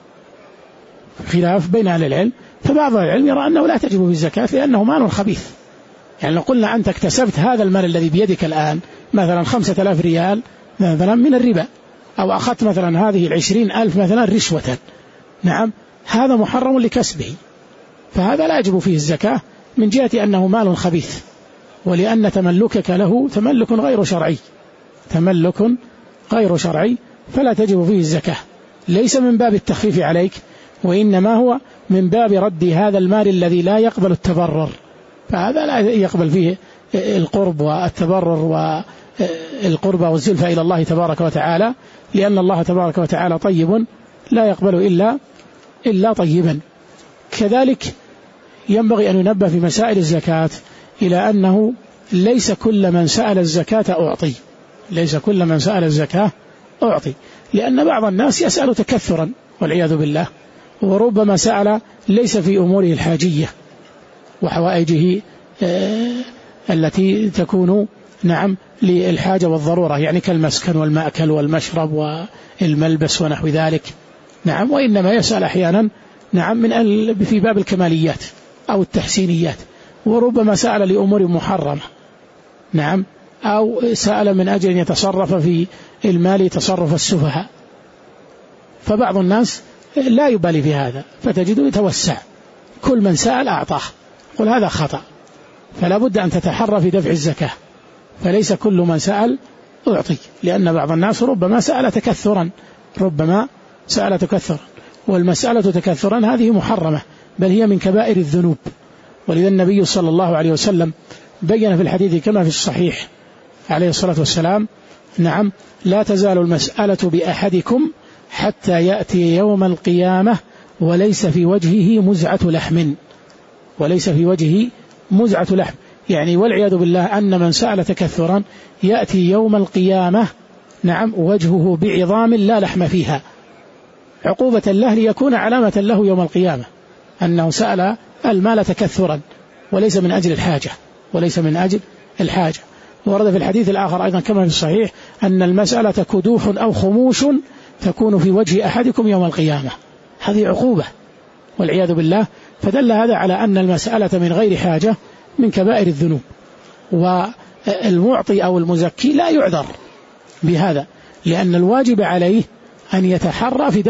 خلاف بين أهل العلم، فبعض العلم يرى أنه لا تجب بالزكاة لأنه مال خبيث. يعني لو قلنا أنت اكتسبت هذا المال الذي بيدك الآن مثلا 5000 ريال مثلا من الربا، أو أخذت مثلا هذه 20,000 مثلا رشوة، نعم هذا محرم لكسبه، فهذا لا يجب فيه الزكاة من جهة أنه مال خبيث، ولأن تملكك له تملك غير شرعي، تملك غير شرعي، فلا تجب فيه الزكاة، ليس من باب التخفيف عليك، وإنما هو من باب رد هذا المال الذي لا يقبل التبرر، فهذا لا يقبل فيه القرب والتبرر والقربة والزلفى إلى الله تبارك وتعالى، لأن الله تبارك وتعالى طيب لا يقبل إلا طيبا. كذلك ينبغي أن ينبه في مسائل الزكاة إلى أنه ليس كل من سأل الزكاة أعطي، ليس كل من سأل الزكاة أعطي، لأن بعض الناس يسأل تكثرا والعياذ بالله، وربما سأل ليس في أموره الحاجية وحوائجه التي تكون نعم للحاجة والضرورة، يعني كالمسكن والمأكل والمشرب والملبس ونحو ذلك، نعم، وإنما يسأل أحيانا نعم في باب الكماليات أو التحسينيات، وربما سأل لأمور محرمة، نعم، أو سأل من أجل أن يتصرف في المال تصرف السفهاء، فبعض الناس لا يبالي في هذا فتجده يتوسع، كل من سأل أعطاه، قل هذا خطأ، فلا بد أن تتحرى في دفع الزكاة، فليس كل من سأل أعطي، لأن بعض الناس ربما سأل تكثرا، والمسألة تكثرا هذه محرمة، بل هي من كبائر الذنوب. ولذا النبي صلى الله عليه وسلم بين في الحديث كما في الصحيح عليه الصلاة والسلام نعم لا تزال المسألة بأحدكم حتى يأتي يوم القيامة وليس في وجهه مزعة لحم، يعني والعياذ بالله أن من سأل تكثرا يأتي يوم القيامة نعم وجهه بعظام لا لحم فيها، عقوبة له ليكون علامة له يوم القيامة أنه سأل المال تكثرا وليس من أجل الحاجة. ورد في الحديث الآخر أيضا كما في الصحيح أن المسألة كدوح أو خموش تكون في وجه أحدكم يوم القيامة، هذه عقوبة والعياذ بالله. فدل هذا على أن المسألة من غير حاجة من كبائر الذنوب، والمعطي أو المزكي لا يعذر بهذا، لأن الواجب عليه أن يتحرى في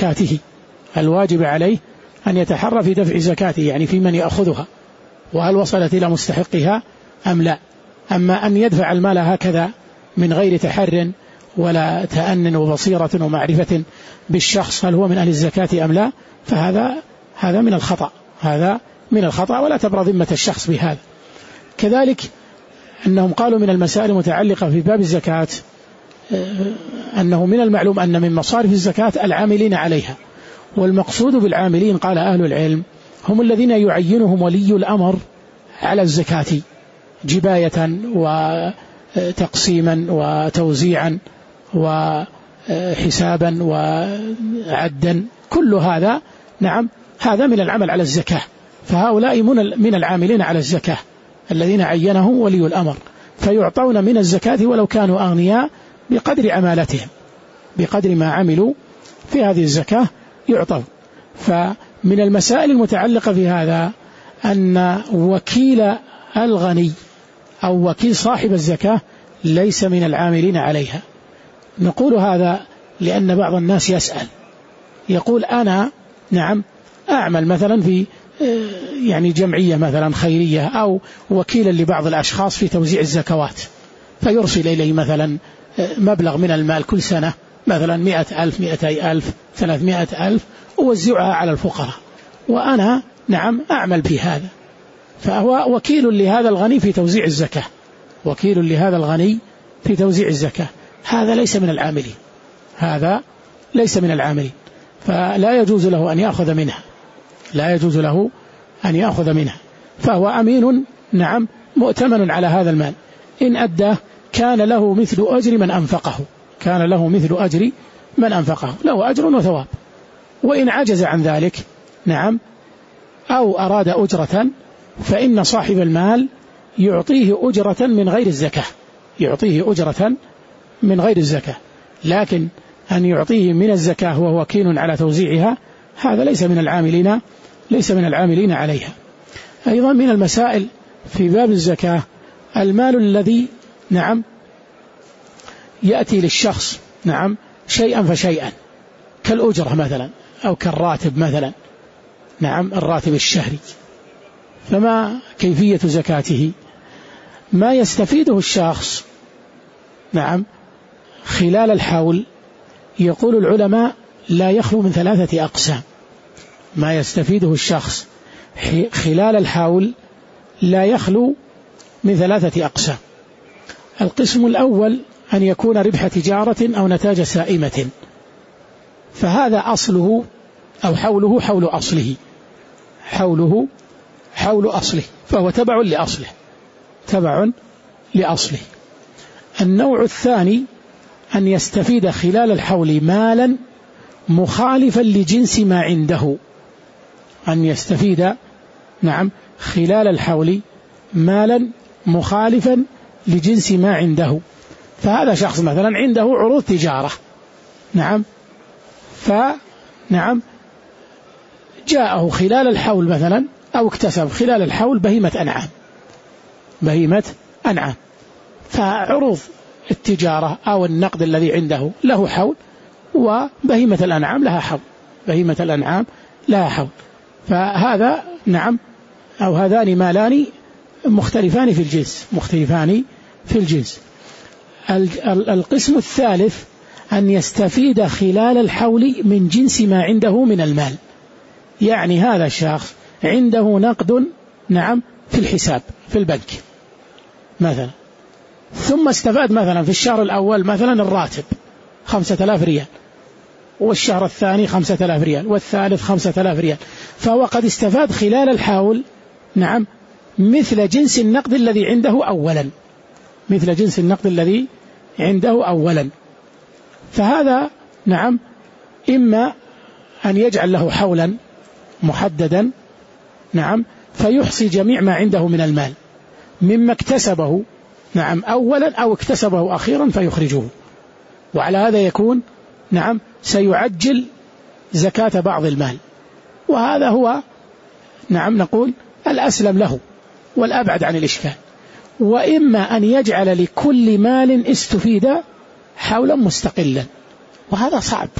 دفع زكاته، يعني في من يأخذها وهل وصلت إلى مستحقها أم لا. أما أن يدفع المال هكذا من غير تحر ولا تأن وبصيرة ومعرفة بالشخص هل هو من أهل الزكاة أم لا، فهذا من الخطأ ولا تبرى ذمة الشخص بهذا. كذلك أنهم قالوا من المسائل المتعلقة في باب الزكاة أنه من المعلوم أن من مصارف الزكاة العاملين عليها، والمقصود بالعاملين قال أهل العلم هم الذين يعينهم ولي الأمر على الزكاة جباية وتقسيما وتوزيعا وحسابا وعدا، كل هذا نعم هذا من العمل على الزكاة، فهؤلاء من العاملين على الزكاة الذين عينهم ولي الأمر، فيعطون من الزكاة ولو كانوا أغنياء بقدر عمالتهم، بقدر ما عملوا في هذه الزكاة يعطوا. فمن المسائل المتعلقة في هذا أن وكيل الغني أو وكيل صاحب الزكاة ليس من العاملين عليها. نقول هذا لأن بعض الناس يسأل يقول أنا نعم أعمل مثلا في يعني جمعية مثلا خيرية أو وكيلا لبعض الأشخاص في توزيع الزكوات، فيرسل إلي مثلا مبلغ من المال كل سنة مثلا 100,000 200,000 300,000 أوزعها على الفقراء، وأنا نعم أعمل بهذا، فهو وكيل لهذا الغني في توزيع الزكاة، هذا ليس من العاملين، فلا يجوز له أن يأخذ منها، فهو أمين نعم مؤتمن على هذا المال، إن أداه كان له مثل أجر من أنفقه، له أجر وثواب. وإن عجز عن ذلك نعم أو أراد أجرة فإن صاحب المال يعطيه أجرة من غير الزكاة، لكن أن يعطيه من الزكاة وهو وكيل على توزيعها هذا ليس من العاملين عليها. أيضا من المسائل في باب الزكاة المال الذي نعم يأتي للشخص نعم شيئا فشيئا كالأجرة مثلا أو كالراتب مثلا، نعم الراتب الشهري، فما كيفية زكاته؟ ما يستفيده الشخص نعم خلال الحول، يقول العلماء لا يخلو من 3 أقسام. ما يستفيده الشخص خلال الحول لا يخلو من 3 أقسام. القسم الأول أن يكون ربح تجارة أو نتاج سائمة، فهذا أصله أو حوله حول أصله، حوله حول أصله، فهو تبع لأصله، تبع لأصله. النوع الثاني أن يستفيد خلال الحول مالا مخالفا لجنس ما عنده، أن يستفيد خلال الحول مالا مخالفا لجنس ما عنده. فهذا شخص مثلا عنده عروض تجارة، جاءه خلال الحول مثلا أو اكتسب خلال الحول بهيمة أنعام، فعروض التجارة أو النقد الذي عنده له حول، وبهيمة الأنعام لها حول، بهيمة الأنعام لها حول. فهذا أو هذان مالان مختلفان في الجنس. القسم الثالث أن يستفيد خلال الحول من جنس ما عنده من المال، يعني هذا الشخص عنده نقد في الحساب في البنك مثلا، ثم استفاد مثلا في الشهر الأول مثلا الراتب 5000 ريال، والشهر الثاني 5000 ريال، والثالث 5000 ريال، فهو قد استفاد خلال الحول مثل جنس النقد الذي عنده أولا، مثل جنس النقد الذي عنده أولا. فهذا إما أن يجعل له حولا محددا فيحصي جميع ما عنده من المال مما اكتسبه أولا أو اكتسبه أخيرا فيخرجه، وعلى هذا يكون سيعجل زكاة بعض المال، وهذا هو نقول الأسلم له والأبعد عن الإشكال. وإما أن يجعل لكل مال استفيد حولا مستقلا، وهذا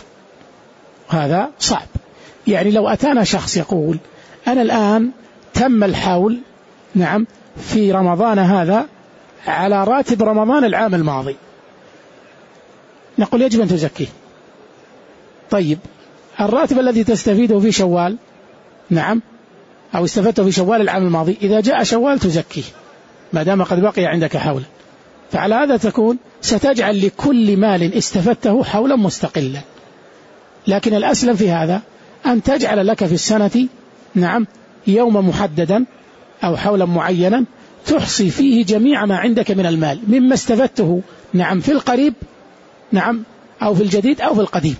صعب. يعني لو أتانا شخص يقول أنا الآن تم الحول في رمضان هذا على راتب رمضان العام الماضي، نقول يجب أن تزكيه. طيب الراتب الذي تستفيده في شوال أو استفدته في شوال العام الماضي، إذا جاء شوال تزكيه ما دام قد بقي عندك حولا. فعلى هذا تكون ستجعل لكل مال استفدته حولا مستقلا. لكن الأسلم في هذا أن تجعل لك في السنة يوما محددا أو حولا معينا تحصي فيه جميع ما عندك من المال مما استفدته في القريب أو في الجديد أو في القديم.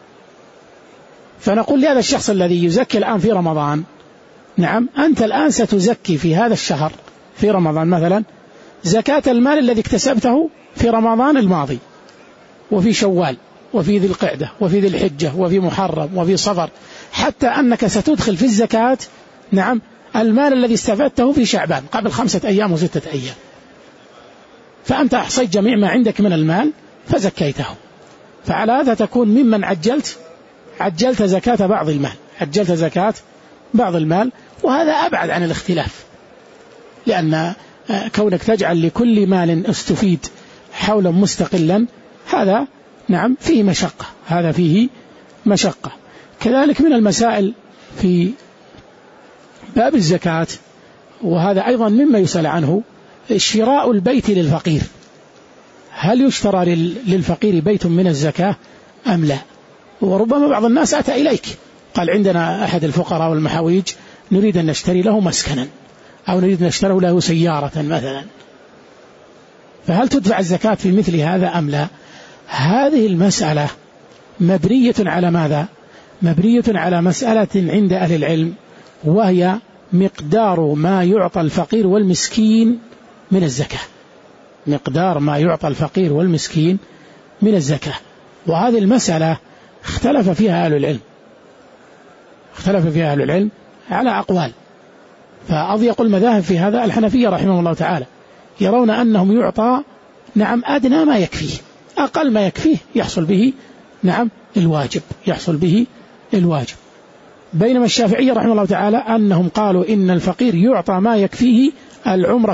فنقول لهذا الشخص الذي يزكي الآن في رمضان أنت الآن ستزكي في هذا الشهر في رمضان مثلا زكاة المال الذي اكتسبته في رمضان الماضي وفي شوال وفي ذي القعدة وفي ذي الحجة وفي محرم وفي صفر، حتى أنك ستدخل في الزكاة المال الذي استفدته في شعبان قبل 5 أيام و6 أيام. فأنت أحصيت جميع ما عندك من المال فزكيته. فعلى هذا تكون ممن عجلت زكاة بعض المال، عجلت زكاة بعض المال، وهذا أبعد عن الاختلاف، لأن كونك تجعل لكل مال استفيد حولا مستقلا هذا فيه مشقة، هذا فيه مشقة. كذلك من المسائل في باب الزكاة، وهذا أيضا مما يسأل عنه، شراء البيت للفقير، هل يشترى للفقير بيت من الزكاة أم لا؟ وربما بعض الناس أتى إليك قال عندنا أحد الفقراء والمحاويج نريد أن نشتري له مسكنا أو نريد أن نشتري له سيارة مثلا، فهل تدفع الزكاة في مثل هذا أم لا؟ هذه المسألة مبنية على ماذا؟ مبنية على مسألة عند أهل العلم، وهي مقدار ما يعطى الفقير والمسكين من الزكاة، مقدار ما يعطى الفقير والمسكين من الزكاة. وهذه المسألة اختلف فيها أهل العلم على أقوال، فأضيق المذاهب في هذا الحنفية رحمه الله تعالى، يرون أنهم يعطى أدنى ما يكفيه، أقل ما يكفيه يحصل به الواجب، يحصل به الواجب. بينما الشافعية رحمه الله تعالى أنهم قالوا إن الفقير يعطى ما يكفيه العمر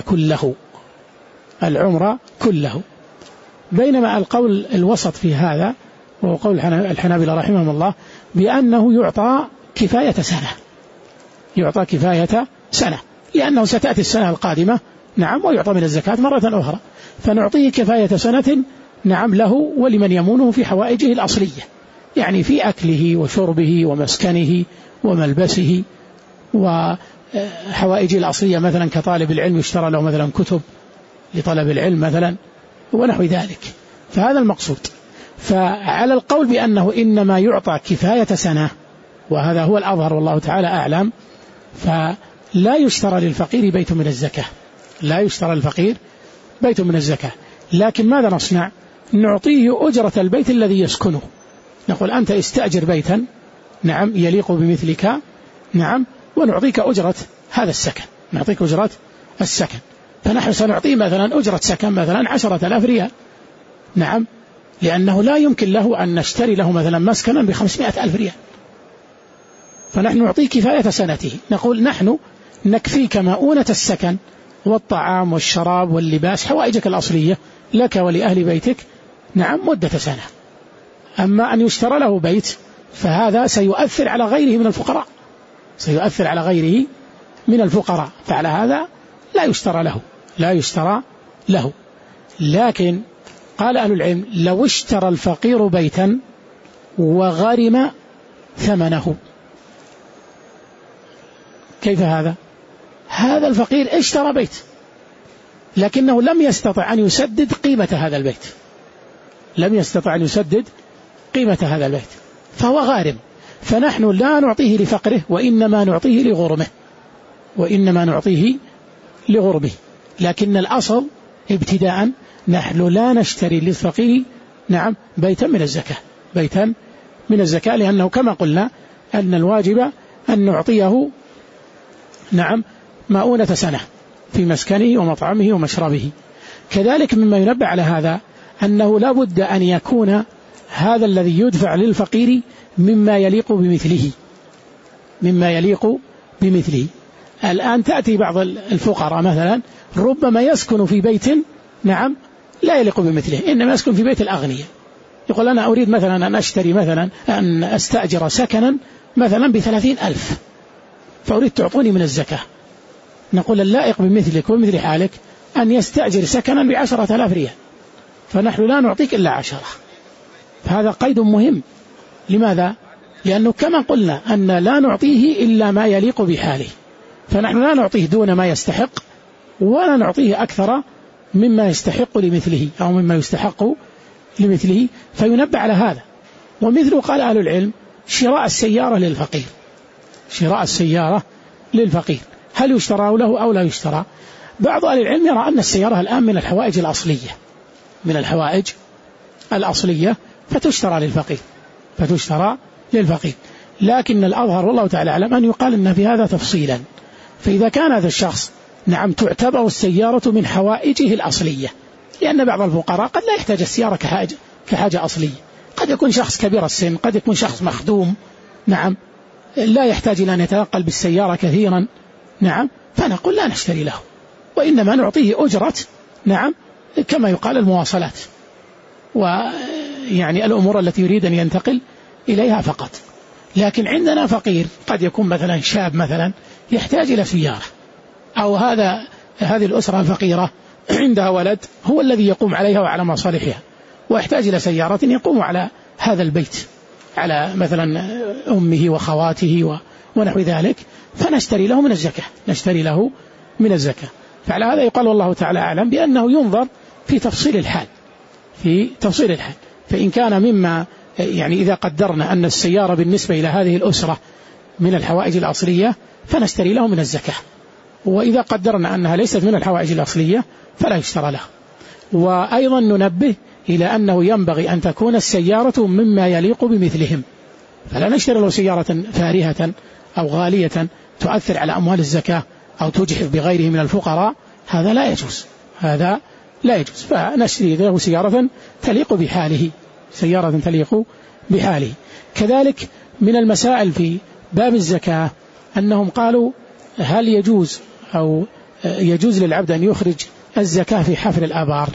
كله. بينما القول الوسط في هذا وهو قول الحنابلة رحمهم الله بأنه يعطى كفاية سنة، يعطى كفاية سنة، لأنه ستأتي السنة القادمة نعم ويعطى من الزكاة مرة أخرى، فنعطيه كفاية سنة نعم له ولمن يمونه في حوائجه الأصلية، يعني في أكله وشربه ومسكنه وملبسه وحوائجه الأصلية، مثلا كطالب العلم يشترى له مثلا كتب لطلب العلم مثلا ونحو ذلك. فهذا المقصود. فعلى القول بأنه إنما يعطى كفاية سنة، وهذا هو الأظهر والله تعالى أعلم، فلا يشترى للفقير بيت من الزكاة، لا يشترى للفقير بيت من الزكاة. لكن ماذا نصنع؟ نعطيه أجرة البيت الذي يسكنه، نقول أنت استأجر بيتا نعم يليق بمثلك نعم، ونعطيك أجرة هذا السكن، نعطيك أجرة السكن، فنحن سنعطيه مثلا أجرة سكن مثلا 10,000 ريال نعم، لأنه لا يمكن له أن نشتري له مثلا مسكنا ب500,000 ريال، فنحن نعطيه كفاية سنته، نقول نحن نكفيك مؤونة السكن والطعام والشراب واللباس، حوائجك الأصلية لك ولأهل بيتك نعم مدة سنة. أما أن يشترى له بيت فهذا سيؤثر على غيره من الفقراء، سيؤثر على غيره من الفقراء، فعلى هذا لا يشترى له، لا يشترى له. لكن قال أهل العلم لو اشترى الفقير بيتا وغرم ثمنه، كيف هذا؟ هذا الفقير اشترى بيت لكنه لم يستطع أن يسدد قيمة هذا البيت، لم يستطع أن يسدد قيمة هذا البيت فهو غارم، فنحن لا نعطيه لفقره وإنما نعطيه لغرمه، وإنما نعطيه لغربه. لكن الأصل ابتداء نحن لا نشتري للفقير نعم بيتا من الزكاة، بيتا من الزكاة، لأنه كما قلنا أن الواجب أن نعطيه نعم مؤونة سنة في مسكنه ومطعمه ومشربه. كذلك مما ينبه على هذا أنه لا بد أن يكون هذا الذي يدفع للفقير مما يليق بمثله، مما يليق بمثله. الآن تأتي بعض الفقراء مثلا ربما يسكن في بيت نعم لا يليق بمثله، إنما يسكن في بيت الأغنياء، يقول أنا أريد مثلا أن أشتري مثلا أن أستأجر سكنا مثلا ب30,000 فأريد تعطوني من الزكاة، نقول اللائق بمثلك ومثل حالك أن يستأجر سكنا ب10,000 ريال، فنحن لا نعطيك إلا 10. فهذا قيد مهم. لماذا؟ لأنه كما قلنا أن لا نعطيه إلا ما يليق بحاله، فنحن لا نعطيه دون ما يستحق ولا نعطيه أكثر مما يستحق لمثله أو مما يستحق لمثله، فينبه على هذا. ومثله قال أهل العلم شراء السيارة للفقير، شراء السيارة للفقير هل يشترى له أو لا يشترى؟ بعض أهل العلم يرى أن السيارة الآن من الحوائج الأصلية، من الحوائج الأصلية فتشترى للفقير، فتشترى للفقير. لكن الأظهر والله تعالى أعلم أن يقال أن في هذا تفصيلا، فإذا كان هذا الشخص نعم تعتبر السيارة من حوائجه الأصلية، لأن بعض الفقراء قد لا يحتاج السيارة كحاجة أصلية، قد يكون شخص كبير السن، قد يكون شخص مخدوم نعم لا يحتاج إلى أن يتنقل بالسيارة كثيرا نعم، فنقول لا نشتري له، وإنما نعطيه أجرة نعم كما يقال المواصلات ويعني الأمور التي يريد أن ينتقل إليها فقط. لكن عندنا فقير قد يكون مثلا شاب مثلا يحتاج إلى سيارة، أو هذه الأسرة الفقيرة عندها ولد هو الذي يقوم عليها وعلى مصالحها، ويحتاج إلى سيارة يقوم على هذا البيت، على مثلا أمه وخواته ونحو ذلك، فنشتري له من الزكاة، نشتري له من الزكاة. فعلى هذا يقال والله تعالى أعلم بأنه ينظر في تفصيل الحال، في تفصيل الحال. فإن كان مما يعني إذا قدرنا أن السيارة بالنسبة إلى هذه الأسرة من الحوائج الأصلية فنشتري له من الزكاة، وإذا قدرنا أنها ليست من الحوائج الأصلية فلا يشترى له. وأيضا ننبه إلى أنه ينبغي أن تكون السيارة مما يليق بمثلهم، فلا نشتري له سيارة فارهة أو غالية تؤثر على أموال الزكاة أو تجحف بغيره من الفقراء، هذا لا يجوز، هذا لا يجوز. فنشتري له سيارة تليق بحاله، سيارة تليق بحاله. كذلك من المسائل في باب الزكاة أنهم قالوا هل يجوز أو يجوز للعبد أن يخرج الزكاة في حفر الآبار؟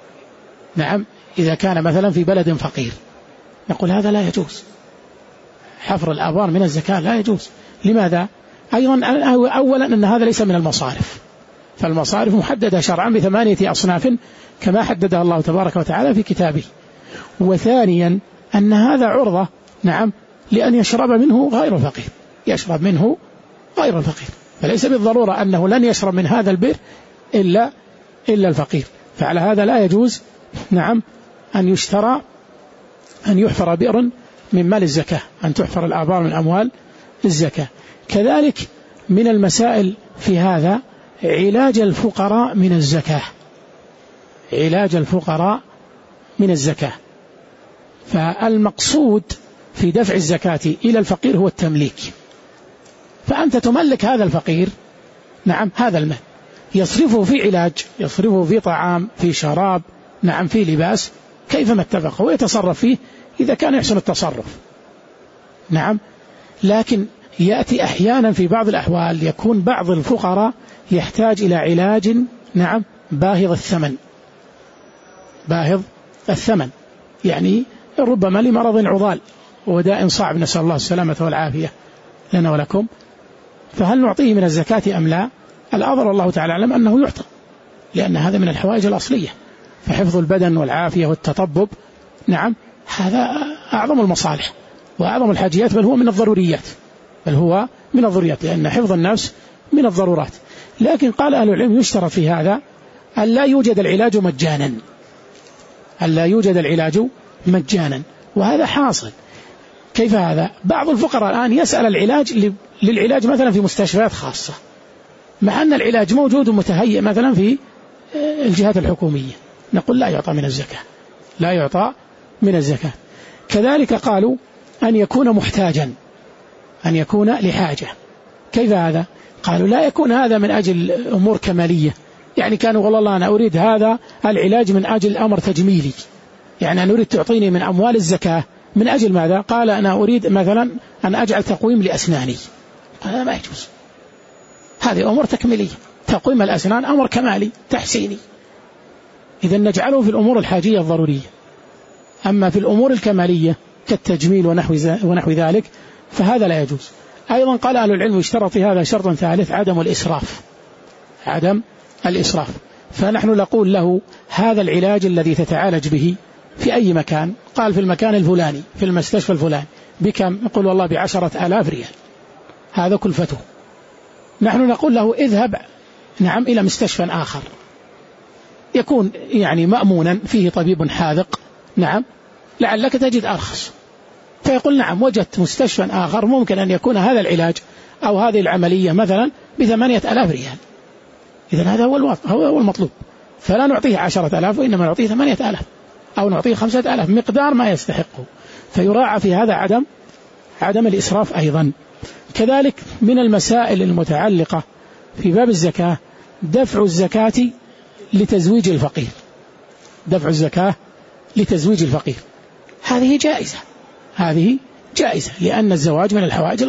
نعم، إذا كان مثلا في بلد فقير، نقول هذا لا يجوز، حفر الآبار من الزكاة لا يجوز. لماذا؟ أيضا أولا أن هذا ليس من المصارف، فالمصارف محددة شرعا ب8 أصناف كما حددها الله تبارك وتعالى في كتابه. وثانيا أن هذا عرضة نعم لأن يشرب منه غير الفقير، يشرب منه غير الفقير، فليس بالضرورة أنه لن يشرب من هذا البئر إلا الفقير. فعلى هذا لا يجوز نعم أن يحفر بئر من مال الزكاة، أن تحفر الآبار من أموال الزكاة. كذلك من المسائل في هذا علاج الفقراء من الزكاة، علاج الفقراء من الزكاة. فالمقصود في دفع الزكاة إلى الفقير هو التمليك، فأنت تملك هذا الفقير نعم هذا المال، يصرفه في علاج، يصرفه في طعام، في شراب، نعم في لباس، كيفما اتفق ويتصرف فيه إذا كان يحسن التصرف نعم. لكن يأتي أحيانا في بعض الأحوال يكون بعض الفقراء يحتاج إلى علاج نعم باهظ الثمن، يعني ربما لمرض عضال وداء صعب، نسأل الله السلامة والعافية لنا ولكم، فهل نعطيه من الزكاة أم لا؟ الأظهر الله تعالى أعلم أنه يعطى، لأن هذا من الحوائج الأصلية، فحفظ البدن والعافية والتطبب نعم هذا أعظم المصالح وأعظم الحاجيات، بل هو من الضروريات، لأن حفظ النفس من الضرورات. لكن قال أهل العلم يشترط في هذا أن لا يوجد العلاج مجانا، وهذا حاصل. كيف هذا؟ بعض الفقراء الآن يسأل للعلاج مثلا في مستشفيات خاصة، مع أن العلاج موجود ومتهيئ مثلا في الجهات الحكومية، نقول لا يعطى من الزكاة. كذلك قالوا أن يكون محتاجا، أن يكون لحاجة. كيف هذا؟ قالوا لا يكون هذا من أجل أمور كمالية، يعني كانوا والله أنا أريد هذا العلاج من أجل أمر تجميلي، يعني أنا أريد تعطيني من أموال الزكاة من أجل ماذا؟ قال أنا أريد مثلا أن أجعل تقويم لأسناني، هذا ما يجوز، هذه أمور تكميلية، تقويم الأسنان أمر كمالي تحسيني، إذا نجعله في الأمور الحاجية الضرورية. أما في الأمور الكمالية كالتجميل ونحو ذلك فهذا لا يجوز. أيضا قال أهل العلم يشترط هذا شرط ثالث، عدم الإسراف. فنحن نقول له هذا العلاج الذي تتعالج به في أي مكان، قال في المكان الفلاني في المستشفى الفلاني بكم؟ يقول والله ب10,000 ريال، هذا كلفته. نحن نقول له اذهب نعم إلى مستشفى آخر يكون يعني مأمونا فيه طبيب حاذق نعم لعلك تجد أرخص، فيقول نعم وجدت مستشفى آخر ممكن أن يكون هذا العلاج أو هذه العملية مثلا ب8,000 ريال، إذن هذا هو المطلوب، فلا نعطيه 10,000 وإنما نعطيه 8,000 أو نعطيه 5,000 مقدار ما يستحقه، فيراعى في هذا عدم الإسراف. أيضا كذلك من المسائل المتعلقة في باب الزكاة دفع الزكاة لتزويج الفقير، هذه جائزة لأن الزواج من الحوائج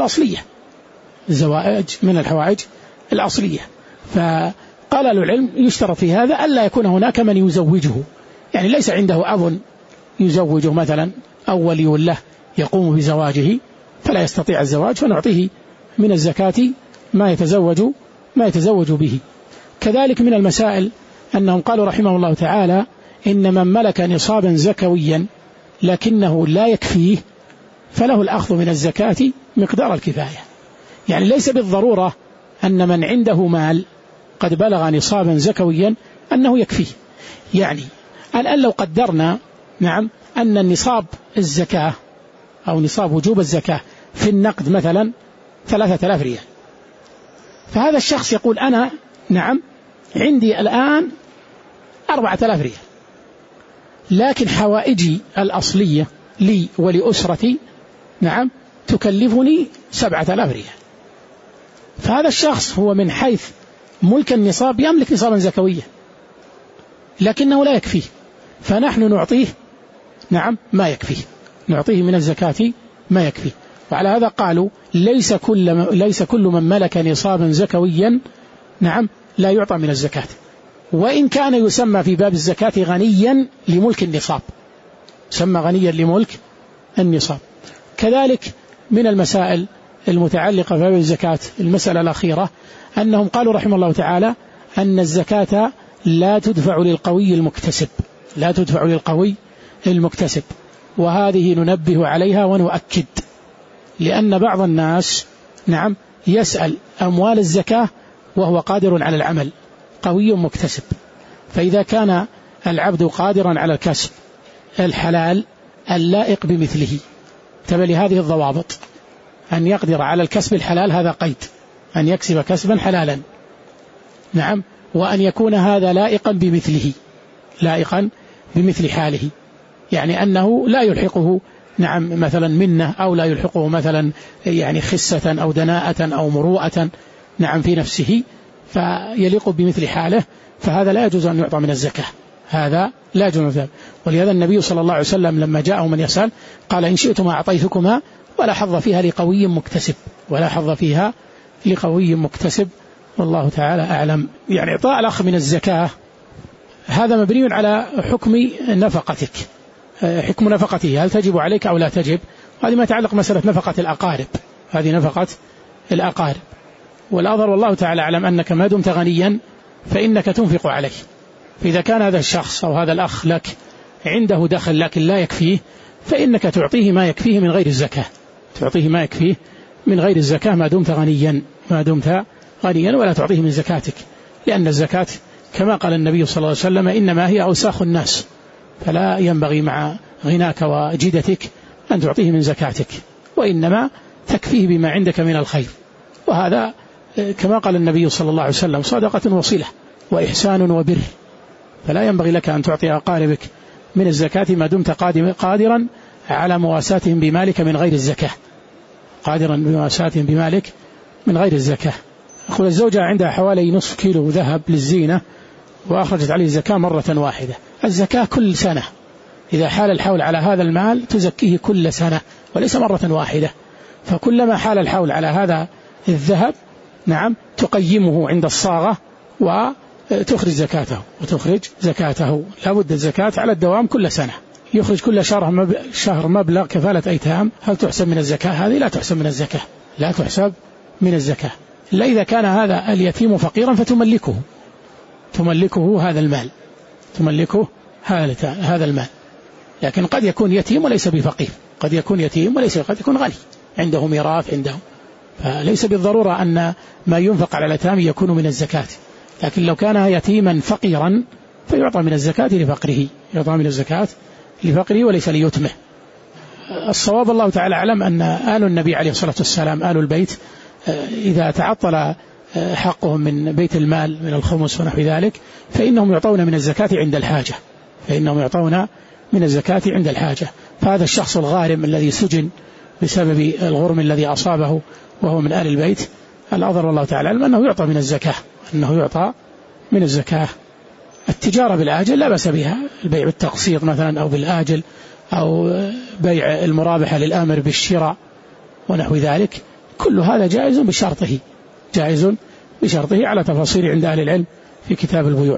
الأصلية، فقال العلم يشترط في هذا ألا يكون هناك من يزوجه، يعني ليس عنده أب يزوجه مثلا أو ولي له يقوم بزواجه فلا يستطيع الزواج، فنعطيه من الزكاة ما يتزوج به. كذلك من المسائل أنهم قالوا رحمه الله تعالى إن من ملك نصابا زكويا لكنه لا يكفيه فله الأخذ من الزكاة مقدار الكفاية، يعني ليس بالضرورة أن من عنده مال قد بلغ نصابا زكويا أنه يكفيه، يعني الآن لو قدرنا نعم أن النصاب الزكاة أو نصاب وجوب الزكاة في النقد مثلا 3,000 ريال، فهذا الشخص يقول أنا نعم عندي الآن 4,000 ريال، لكن حوائجي الأصلية لي ولأسرتي نعم تكلفني 7,000 ريال، فهذا الشخص هو من حيث ملك النصاب يملك نصابا زكويا لكنه لا يكفيه، فنحن نعطيه نعم ما يكفيه، نعطيه من الزكاة ما يكفيه. وعلى هذا قالوا ليس كل من ملك نصابا زكويا نعم لا يعطى من الزكاة، وإن كان يسمى في باب الزكاة غنيا لملك النصاب، سمى غنيا لملك النصاب. كذلك من المسائل المتعلقة بباب الزكاة المسألة الأخيرة أنهم قالوا رحمه الله تعالى أن الزكاة لا تدفع للقوي المكتسب، لا تدفع للقوي المكتسب، وهذه ننبه عليها ونؤكد، لأن بعض الناس نعم يسأل أموال الزكاة وهو قادر على العمل، قوي مكتسب، فإذا كان العبد قادرا على الكسب الحلال اللائق بمثله، تبلي هذه الضوابط، أن يقدر على الكسب الحلال، هذا قيد، أن يكسب كسبا حلالا، نعم، وأن يكون هذا لائقا بمثله، لائقا بمثل حاله، يعني أنه لا يلحقه نعم مثلا منة، أو لا يلحقه مثلا يعني خسة أو دناءة أو مروءة نعم في نفسه، فيليق بمثل حاله، فهذا لا يجوز أن يعطى من الزكاة، هذا لا يجوز. ولهذا النبي صلى الله عليه وسلم لما جاءه من يسأل قال إن شئتما أعطيتكما ولا حظ فيها لقوي مكتسب، ولا حظ فيها لقوي مكتسب، والله تعالى أعلم. يعني إعطاء الأخ من الزكاة هذا مبني على حكم نفقتك، حكم نفقته، هل تجب عليك أو لا تجب، هذه ما يتعلق مسألة نفقة الأقارب، هذه نفقة الأقارب، والأظهر والله تعالى أعلم أنك ما دمت غنيا فإنك تنفق عليه، فإذا كان هذا الشخص أو هذا الأخ لك عنده دخل لكن لا يكفيه، فإنك تعطيه ما يكفيه من غير الزكاة، تعطيه ما يكفيه من غير الزكاة ما دمت غنيا، ما دمت غنيا، ولا تعطيه من زكاتك، لأن الزكاة كما قال النبي صلى الله عليه وسلم إنما هي أوساخ الناس، فلا ينبغي مع غناك وجدتك أن تعطيه من زكاتك، وإنما تكفيه بما عندك من الخير، وهذا كما قال النبي صلى الله عليه وسلم صدقة وصلة وإحسان وبر، فلا ينبغي لك أن تعطي أقاربك من الزكاة ما دمت قادرا على مواساتهم بمالك من غير الزكاة، قادرا بمواساتهم بمالك من غير الزكاة. أقول الزوجة عندها حوالي نصف كيلو ذهب للزينة وأخرجت عليه الزكاة مرة واحدة، الزكاة كل سنة، إذا حال الحول على هذا المال تزكيه كل سنة وليس مرة واحدة، فكلما حال الحول على هذا الذهب نعم تقيمه عند الصاغة وتخرج زكاته، وتخرج زكاته، لا بد الزكاة على الدوام كل سنة، يخرج كل شهر مبلغ كفالة أيتام، هل تحسب من الزكاة؟ هذه لا تحسب من الزكاة، لا تحسب من الزكاة، إلا إذا كان هذا اليتيم فقيرا فتملكه، تملكه هذا المال، تملكه هذا المال، لكن قد يكون يتيم وليس بفقير، قد يكون يتيم وليس، قد يكون غني عنده ميراث عنده، فليس بالضرورة أن ما ينفق على اليتام يكون من الزكاة، لكن لو كان يتيما فقيرا فيعطى من الزكاة لفقره، يعطى من الزكاة لفقره وليس ليتمه. الصواب الله تعالى أعلم أن آل النبي عليه الصلاة والسلام آل البيت إذا تعطل حقهم من بيت المال من الخمس ونحو ذلك فإنهم يعطون من الزكاة عند الحاجة، فإنهم يعطون من الزكاة عند الحاجة. فهذا الشخص الغارم الذي سجن بسبب الغرم الذي أصابه وهو من آل البيت، الأظهر والله تعالى علم أنه يعطى من الزكاة، أنه يعطى من الزكاة. التجارة بالآجل لا بأس بها، البيع بالتقسيط مثلا أو بالآجل، أو بيع المرابحة للآمر بالشراء ونحو ذلك، كل هذا جائز بشرطه، جائز بشرطه على تفاصيل عند أهل العلم في كتاب البيوع.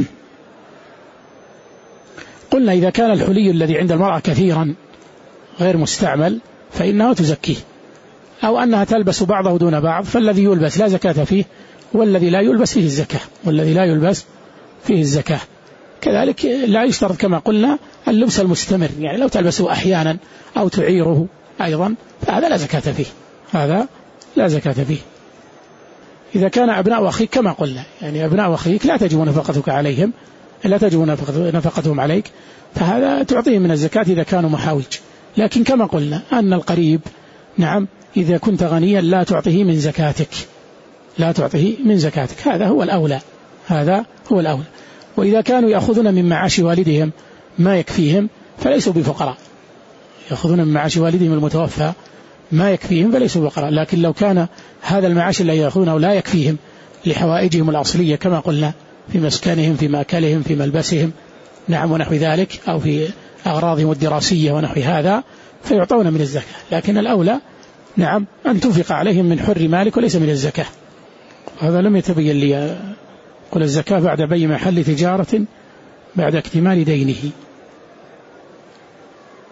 قلنا إذا كان الحلي الذي عند المرأة كثيرا غير مستعمل فإنها تزكيه، أو أنها تلبس بعضه دون بعض، فالذي يلبس لا زكاة فيه، والذي لا يلبس فيه الزكاة، والذي لا يلبس فيه الزكاة. كذلك لا يشترط كما قلنا اللبس المستمر، يعني لو تلبسه أحيانا أو تعيره أيضا فهذا لا زكاة فيه، هذا لا زكاة فيه. إذا كان أبناء أخيك كما قلنا، يعني أبناء أخيك لا تجب نفقتك عليهم، لا تجب نفقتهم عليك، فهذا تعطيه من الزكاة إذا كانوا محاوج. لكن كما قلنا أن القريب نعم إذا كنت غنيا لا تعطيه من زكاتك، لا تعطيه من زكاتك، هذا هو الأولى، هذا هو الأولى. وإذا كانوا يأخذون من معاش والدهم ما يكفيهم فليسوا بفقراء، يأخذون من معاش والدهم المتوفى ما يكفيهم فليسوا بفقراء. لكن لو كان هذا المعاش الذي يأخذونه لا يكفيهم لحوائجهم الأصلية كما قلنا في مسكنهم، في مأكلهم، في ملبسهم نعم ونحو ذلك، أو في أغراضهم الدراسية ونحو هذا، فيعطون من الزكاة. لكن الأولى نعم أن تنفق عليهم من حر مالك وليس من الزكاة. هذا لم يتبين لي، قل الزكاة بعد بيع محل تجارة بعد اكتمال دينه.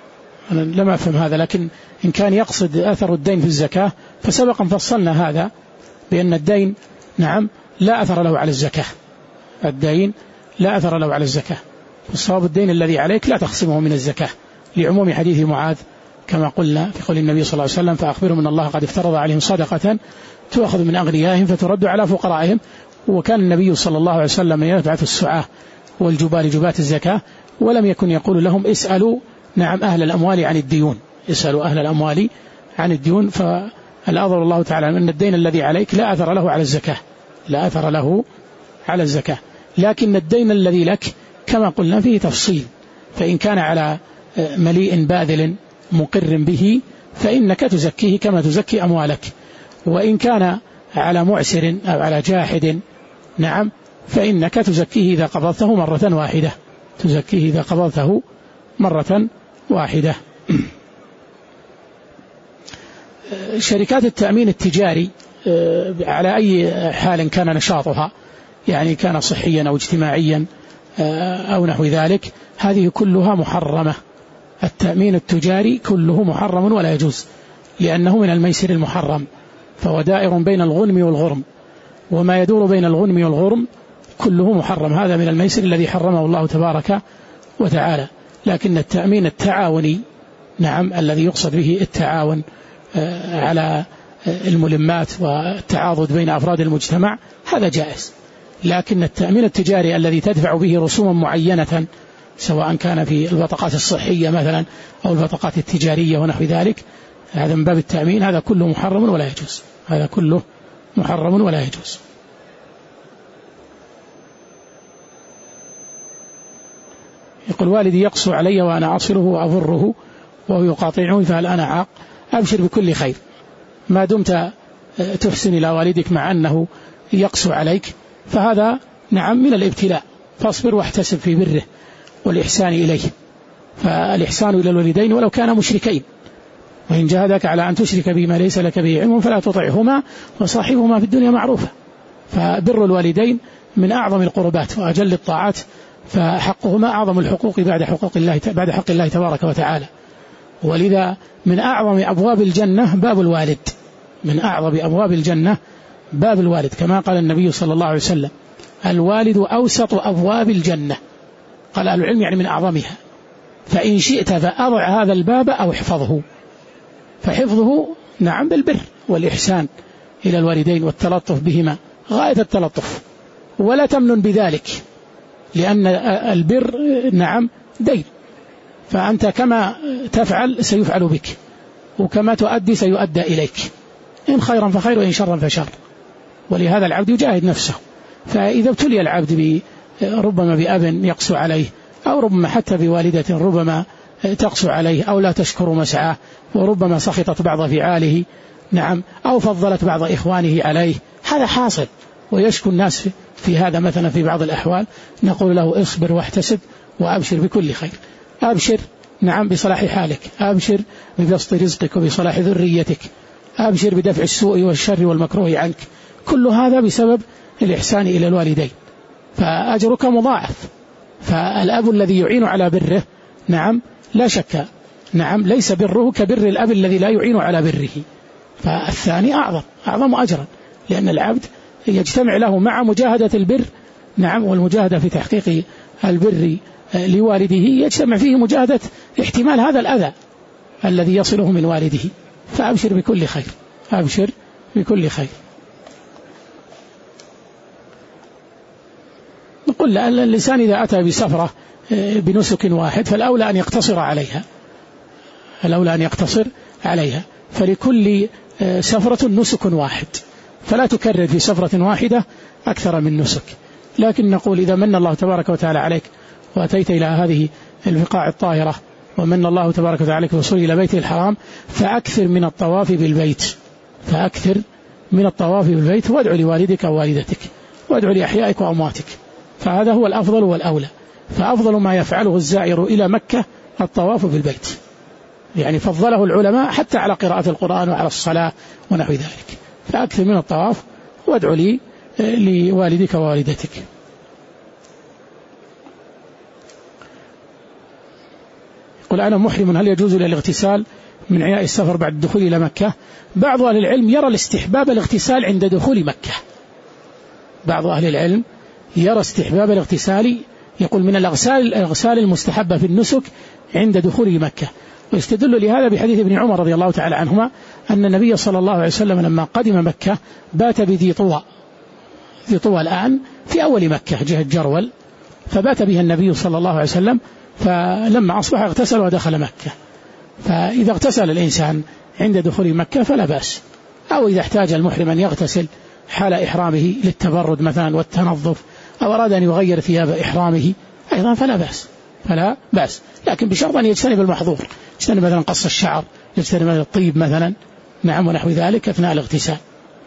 أنا لم أفهم هذا، لكن إن كان يقصد أثر الدين في الزكاة فسبقا فصلنا هذا بأن الدين نعم لا أثر له على الزكاة، الدين لا أثر له على الزكاة، والصواب الدين الذي عليك لا تخصمه من الزكاة، لعموم حديث معاذ كما قلنا في قول النبي صلى الله عليه وسلم: فأخبرهم أن الله قد افترض عليهم صدقة تؤخذ من أغنيائهم فترد على فقرائهم. وكان النبي صلى الله عليه وسلم يبعث السعاة والجبال جبات الزكاة، ولم يكن يقول لهم: اسألوا نعم أهل الأموال عن الديون، اسألوا أهل الأموال عن الديون. فالأظهر الله تعالى أن الدين الذي عليك لا أثر له على الزكاة، لا أثر له على الزكاة، لكن الدين الذي لك كما قلنا فيه تفصيل، فإن كان على مليء باذل مقر به فإنك تزكيه كما تزكي أموالك، وإن كان على معسر أو على جاحد نعم فإنك تزكيه إذا قبضته مرة واحدة، تزكيه إذا قبضته مرة واحدة. شركات التأمين التجاري على أي حال كان نشاطها، يعني كان صحيا أو اجتماعيا أو نحو ذلك، هذه كلها محرمة. التأمين التجاري كله محرم ولا يجوز، لأنه من الميسر المحرم، فهو دائر بين الغنم والغرم، وما يدور بين الغنم والغرم كله محرم، هذا من الميسر الذي حرمه الله تبارك وتعالى. لكن التأمين التعاوني نعم الذي يقصد به التعاون على الملمات والتعاضد بين أفراد المجتمع هذا جائز. لكن التأمين التجاري الذي تدفع به رسوما معينة سواء كان في البطاقات الصحية مثلا أو البطاقات التجارية ونحو ذلك، هذا من باب التأمين، هذا كله محرم ولا يجوز، هذا كله محرم ولا يجوز. يقول: والدي يقسو علي وأنا أصله وأضره وهو يقاطعني فهل أنا عاق؟ أبشر بكل خير ما دمت تحسن إلى والدك مع أنه يقسو عليك، فهذا نعم من الابتلاء، فاصبر واحتسب في بره والإحسان إليه. فالإحسان إلى الوالدين ولو كانا مشركين، وإن جاهدك على أن تشرك بما ليس لك به علم فلا تطعهما وصاحبهما في الدنيا معروفة. فبر الوالدين من أعظم القربات وأجل الطاعات، فحقهما أعظم الحقوق بعد حق الله تبارك وتعالى. ولذا من أعظم أبواب الجنة باب الوالد، من أعظم أبواب الجنة باب الوالد، كما قال النبي صلى الله عليه وسلم: الوالد أوسط أبواب الجنة. قال أهل العلم يعني من أعظمها، فإن شئت فأضع هذا الباب أو احفظه. فحفظه نعم بالبر والإحسان إلى الوالدين والتلطف بهما غاية التلطف، ولا تمنن بذلك، لأن البر نعم دين، فأنت كما تفعل سيفعل بك، وكما تؤدي سيؤدى إليك، إن خيرا فخير وإن شرا فشر. ولهذا العبد يجاهد نفسه. فإذا ابتلي العبد ربما بأب يقسو عليه، أو ربما حتى بوالدة ربما تقسو عليه أو لا تشكر مسعاه، وربما سخطت بعض فعاله نعم، أو فضلت بعض إخوانه عليه، هذا حاصل ويشكو الناس في هذا مثلا في بعض الأحوال، نقول له: اصبر واحتسب وأبشر بكل خير. أبشر نعم بصلاح حالك، أبشر ببسط رزقك وبصلاح ذريتك، أبشر بدفع السوء والشر والمكروه عنك، كل هذا بسبب الإحسان إلى الوالدين، فأجرك مضاعف. فالأب الذي يعين على بره نعم لا شك نعم ليس بره كبر الأب الذي لا يعين على بره، فالثاني أعظم أجرا، لأن العبد يجتمع له مع مجاهدة البر نعم والمجاهدة في تحقيق البر لوالده، يجتمع فيه مجاهدة احتمال هذا الأذى الذي يصله من والده. فأبشر بكل خير، أبشر بكل خير. نقول الإنسان إذا أتى بسفرة بنسك واحد فالأولى أن يقتصر عليها، الأولى أن يقتصر عليها، فلكل سفرة نسك واحد، فلا تكرر في سفرة واحدة أكثر من نسك. لكن نقول إذا من الله تبارك وتعالى عليك وأتيت إلى هذه البقاع الطاهرة ومن الله تبارك وتعالى عليك وصول إلى بيته الحرام، فأكثر من الطواف بالبيت، فأكثر من الطواف بالبيت، وادعو لوالدك ووالدتك، وادعو لأحيائك وأمواتك، فهذا هو الأفضل والأولى. فأفضل ما يفعله الزائر إلى مكة الطواف بالبيت، يعني فضله العلماء حتى على قراءة القرآن وعلى الصلاة ونحو ذلك. فأكثر من الطواف وادعو لي لوالدك ووالدتك. يقول يقول أنا محرم هل يجوز لي الاغتسال من عياء السفر بعد الدخول إلى مكة؟ بعض أهل العلم يرى الاستحباب الاغتسال عند دخول مكة. بعض أهل العلم يرى استحباب الاغتسال، يقول من الأغسال المستحبة في النسك عند دخول مكة، ويستدل لهذا بحديث ابن عمر رضي الله تعالى عنهما أن النبي صلى الله عليه وسلم لما قدم مكة بات بذي طوى، ذي طوى الآن في أول مكة جهة جرول، فبات بها النبي صلى الله عليه وسلم، فلما أصبح اغتسل ودخل مكة. فإذا اغتسل الإنسان عند دخول مكة فلا بأس، أو إذا احتاج المحرم أن يغتسل حال إحرامه للتبرد مثلا والتنظف، أو أراد أن يغير ثياب إحرامه أيضا فلا بأس، لكن بشرط أن يجتنب المحظور، يجتنب مثلا قص الشعر، يجتنب مثلا الطيب مثلا، نعم، ونحو ذلك أثناء الاغتسال.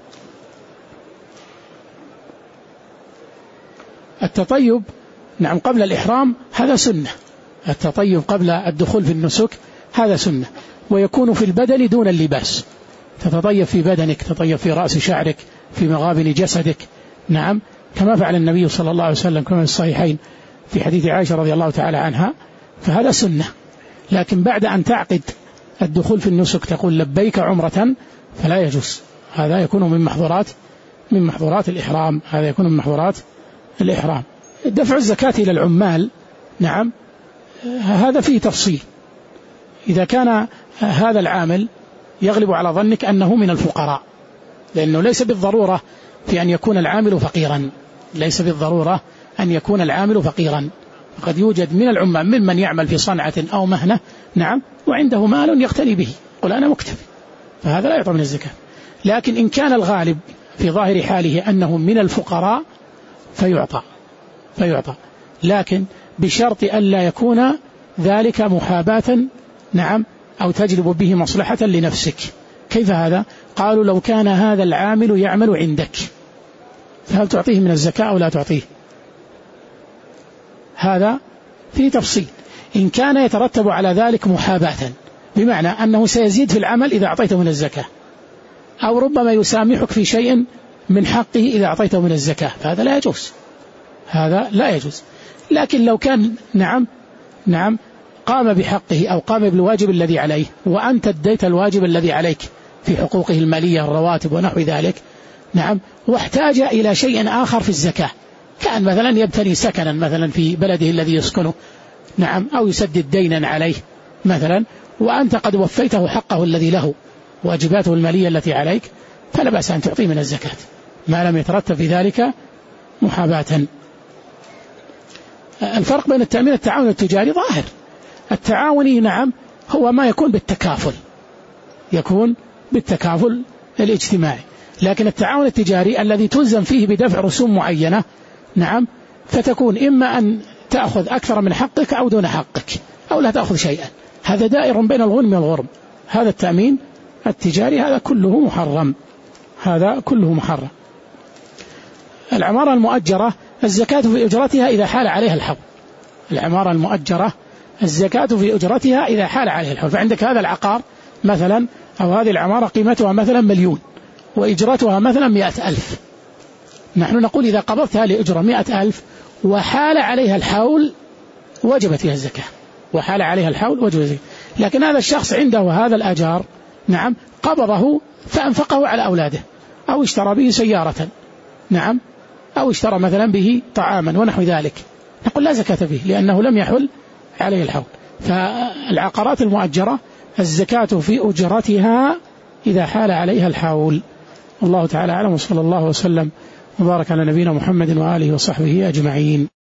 التطيب نعم قبل الإحرام هذا سنة، التطيب قبل الدخول في النسك هذا سنة، ويكون في البدن دون اللباس، تتطيب في بدنك، تطيب في رأس شعرك، في مغابن جسدك، نعم، كما فعل النبي صلى الله عليه وسلم كما في الصحيحين في حديث عائشة رضي الله تعالى عنها، فهذا سنة. لكن بعد أن تعقد الدخول في النسك تقول لبيك عمرة فلا يجوز، هذا يكون من محظورات الإحرام، هذا يكون من محظورات الإحرام. دفع الزكاة إلى العمال، نعم، هذا فيه تفصيل. إذا كان هذا العامل يغلب على ظنك أنه من الفقراء، لأنه ليس بالضرورة في أن يكون العامل فقيرا، ليس بالضرورة أن يكون العامل فقيرا، قد يوجد من العمال ممن يعمل في صنعة أو مهنة، نعم، وعنده مال يقتني به، قل أنا مكتفي، فهذا لا يعطى من الزكاة. لكن إن كان الغالب في ظاهر حاله أنه من الفقراء فيعطى، لكن بشرط ألا يكون ذلك محاباة، نعم، أو تجلب به مصلحة لنفسك. كيف هذا؟ قالوا لو كان هذا العامل يعمل عندك فهل تعطيه من الزكاة أو لا تعطيه؟ هذا فيه تفصيل. إن كان يترتب على ذلك محاباة، بمعنى أنه سيزيد في العمل إذا أعطيته من الزكاة، أو ربما يسامحك في شيء من حقه إذا أعطيته من الزكاة، فهذا لا يجوز، هذا لا يجوز. لكن لو كان نعم قام بحقه أو قام بالواجب الذي عليه، وأنت اديت الواجب الذي عليك في حقوقه المالية، الرواتب ونحو ذلك، نعم، واحتاج إلى شيء آخر في الزكاة، كان مثلا يبتني سكنا مثلا في بلده الذي يسكنه، نعم، أو يسدد دينا عليه مثلا، وأنت قد وفيته حقه الذي له، واجباته المالية التي عليك، فلا بأس أن تعطيه من الزكاة ما لم يترتب في ذلك محاباة. الفرق بين التأمين والتعاون التجاري ظاهر. التعاوني نعم هو ما يكون بالتكافل الاجتماعي، لكن التعاون التجاري الذي تلزم فيه بدفع رسوم معينة، نعم، فتكون إما أن تأخذ أكثر من حقك أو دون حقك، أو لا تأخذ شيئا، هذا دائر بين الغنم والغرم. هذا التأمين التجاري هذا كله محرم. العمارة المؤجرة الزكاة في أجرتها إذا حال عليها الحول، العمارة المؤجرة الزكاة في أجرتها إذا حال عليها الحول. فعندك هذا العقار مثلا، أو هذه العمارة قيمتها مثلا 1,000,000 وإجرتها مثلا 100,000، نحن نقول إذا قبضت هذه الأجرة 100,000 وحال عليها الحول وجبت فيها الزكاة، وحال عليها الحول وجبت الزكاة. لكن هذا الشخص عنده هذا الأجار، نعم، قبضه فأنفقه على أولاده، أو اشترى به سيارة، نعم، أو اشترى مثلا به طعاما ونحو ذلك، نقول لا زكاة به لأنه لم يحل عليه الحول. فالعقارات المؤجرة الزكاة في أجرتها إذا حال عليها الحول. الله تعالى أعلم، وصلى الله وسلم وبارك على نبينا محمد وآله وصحبه أجمعين.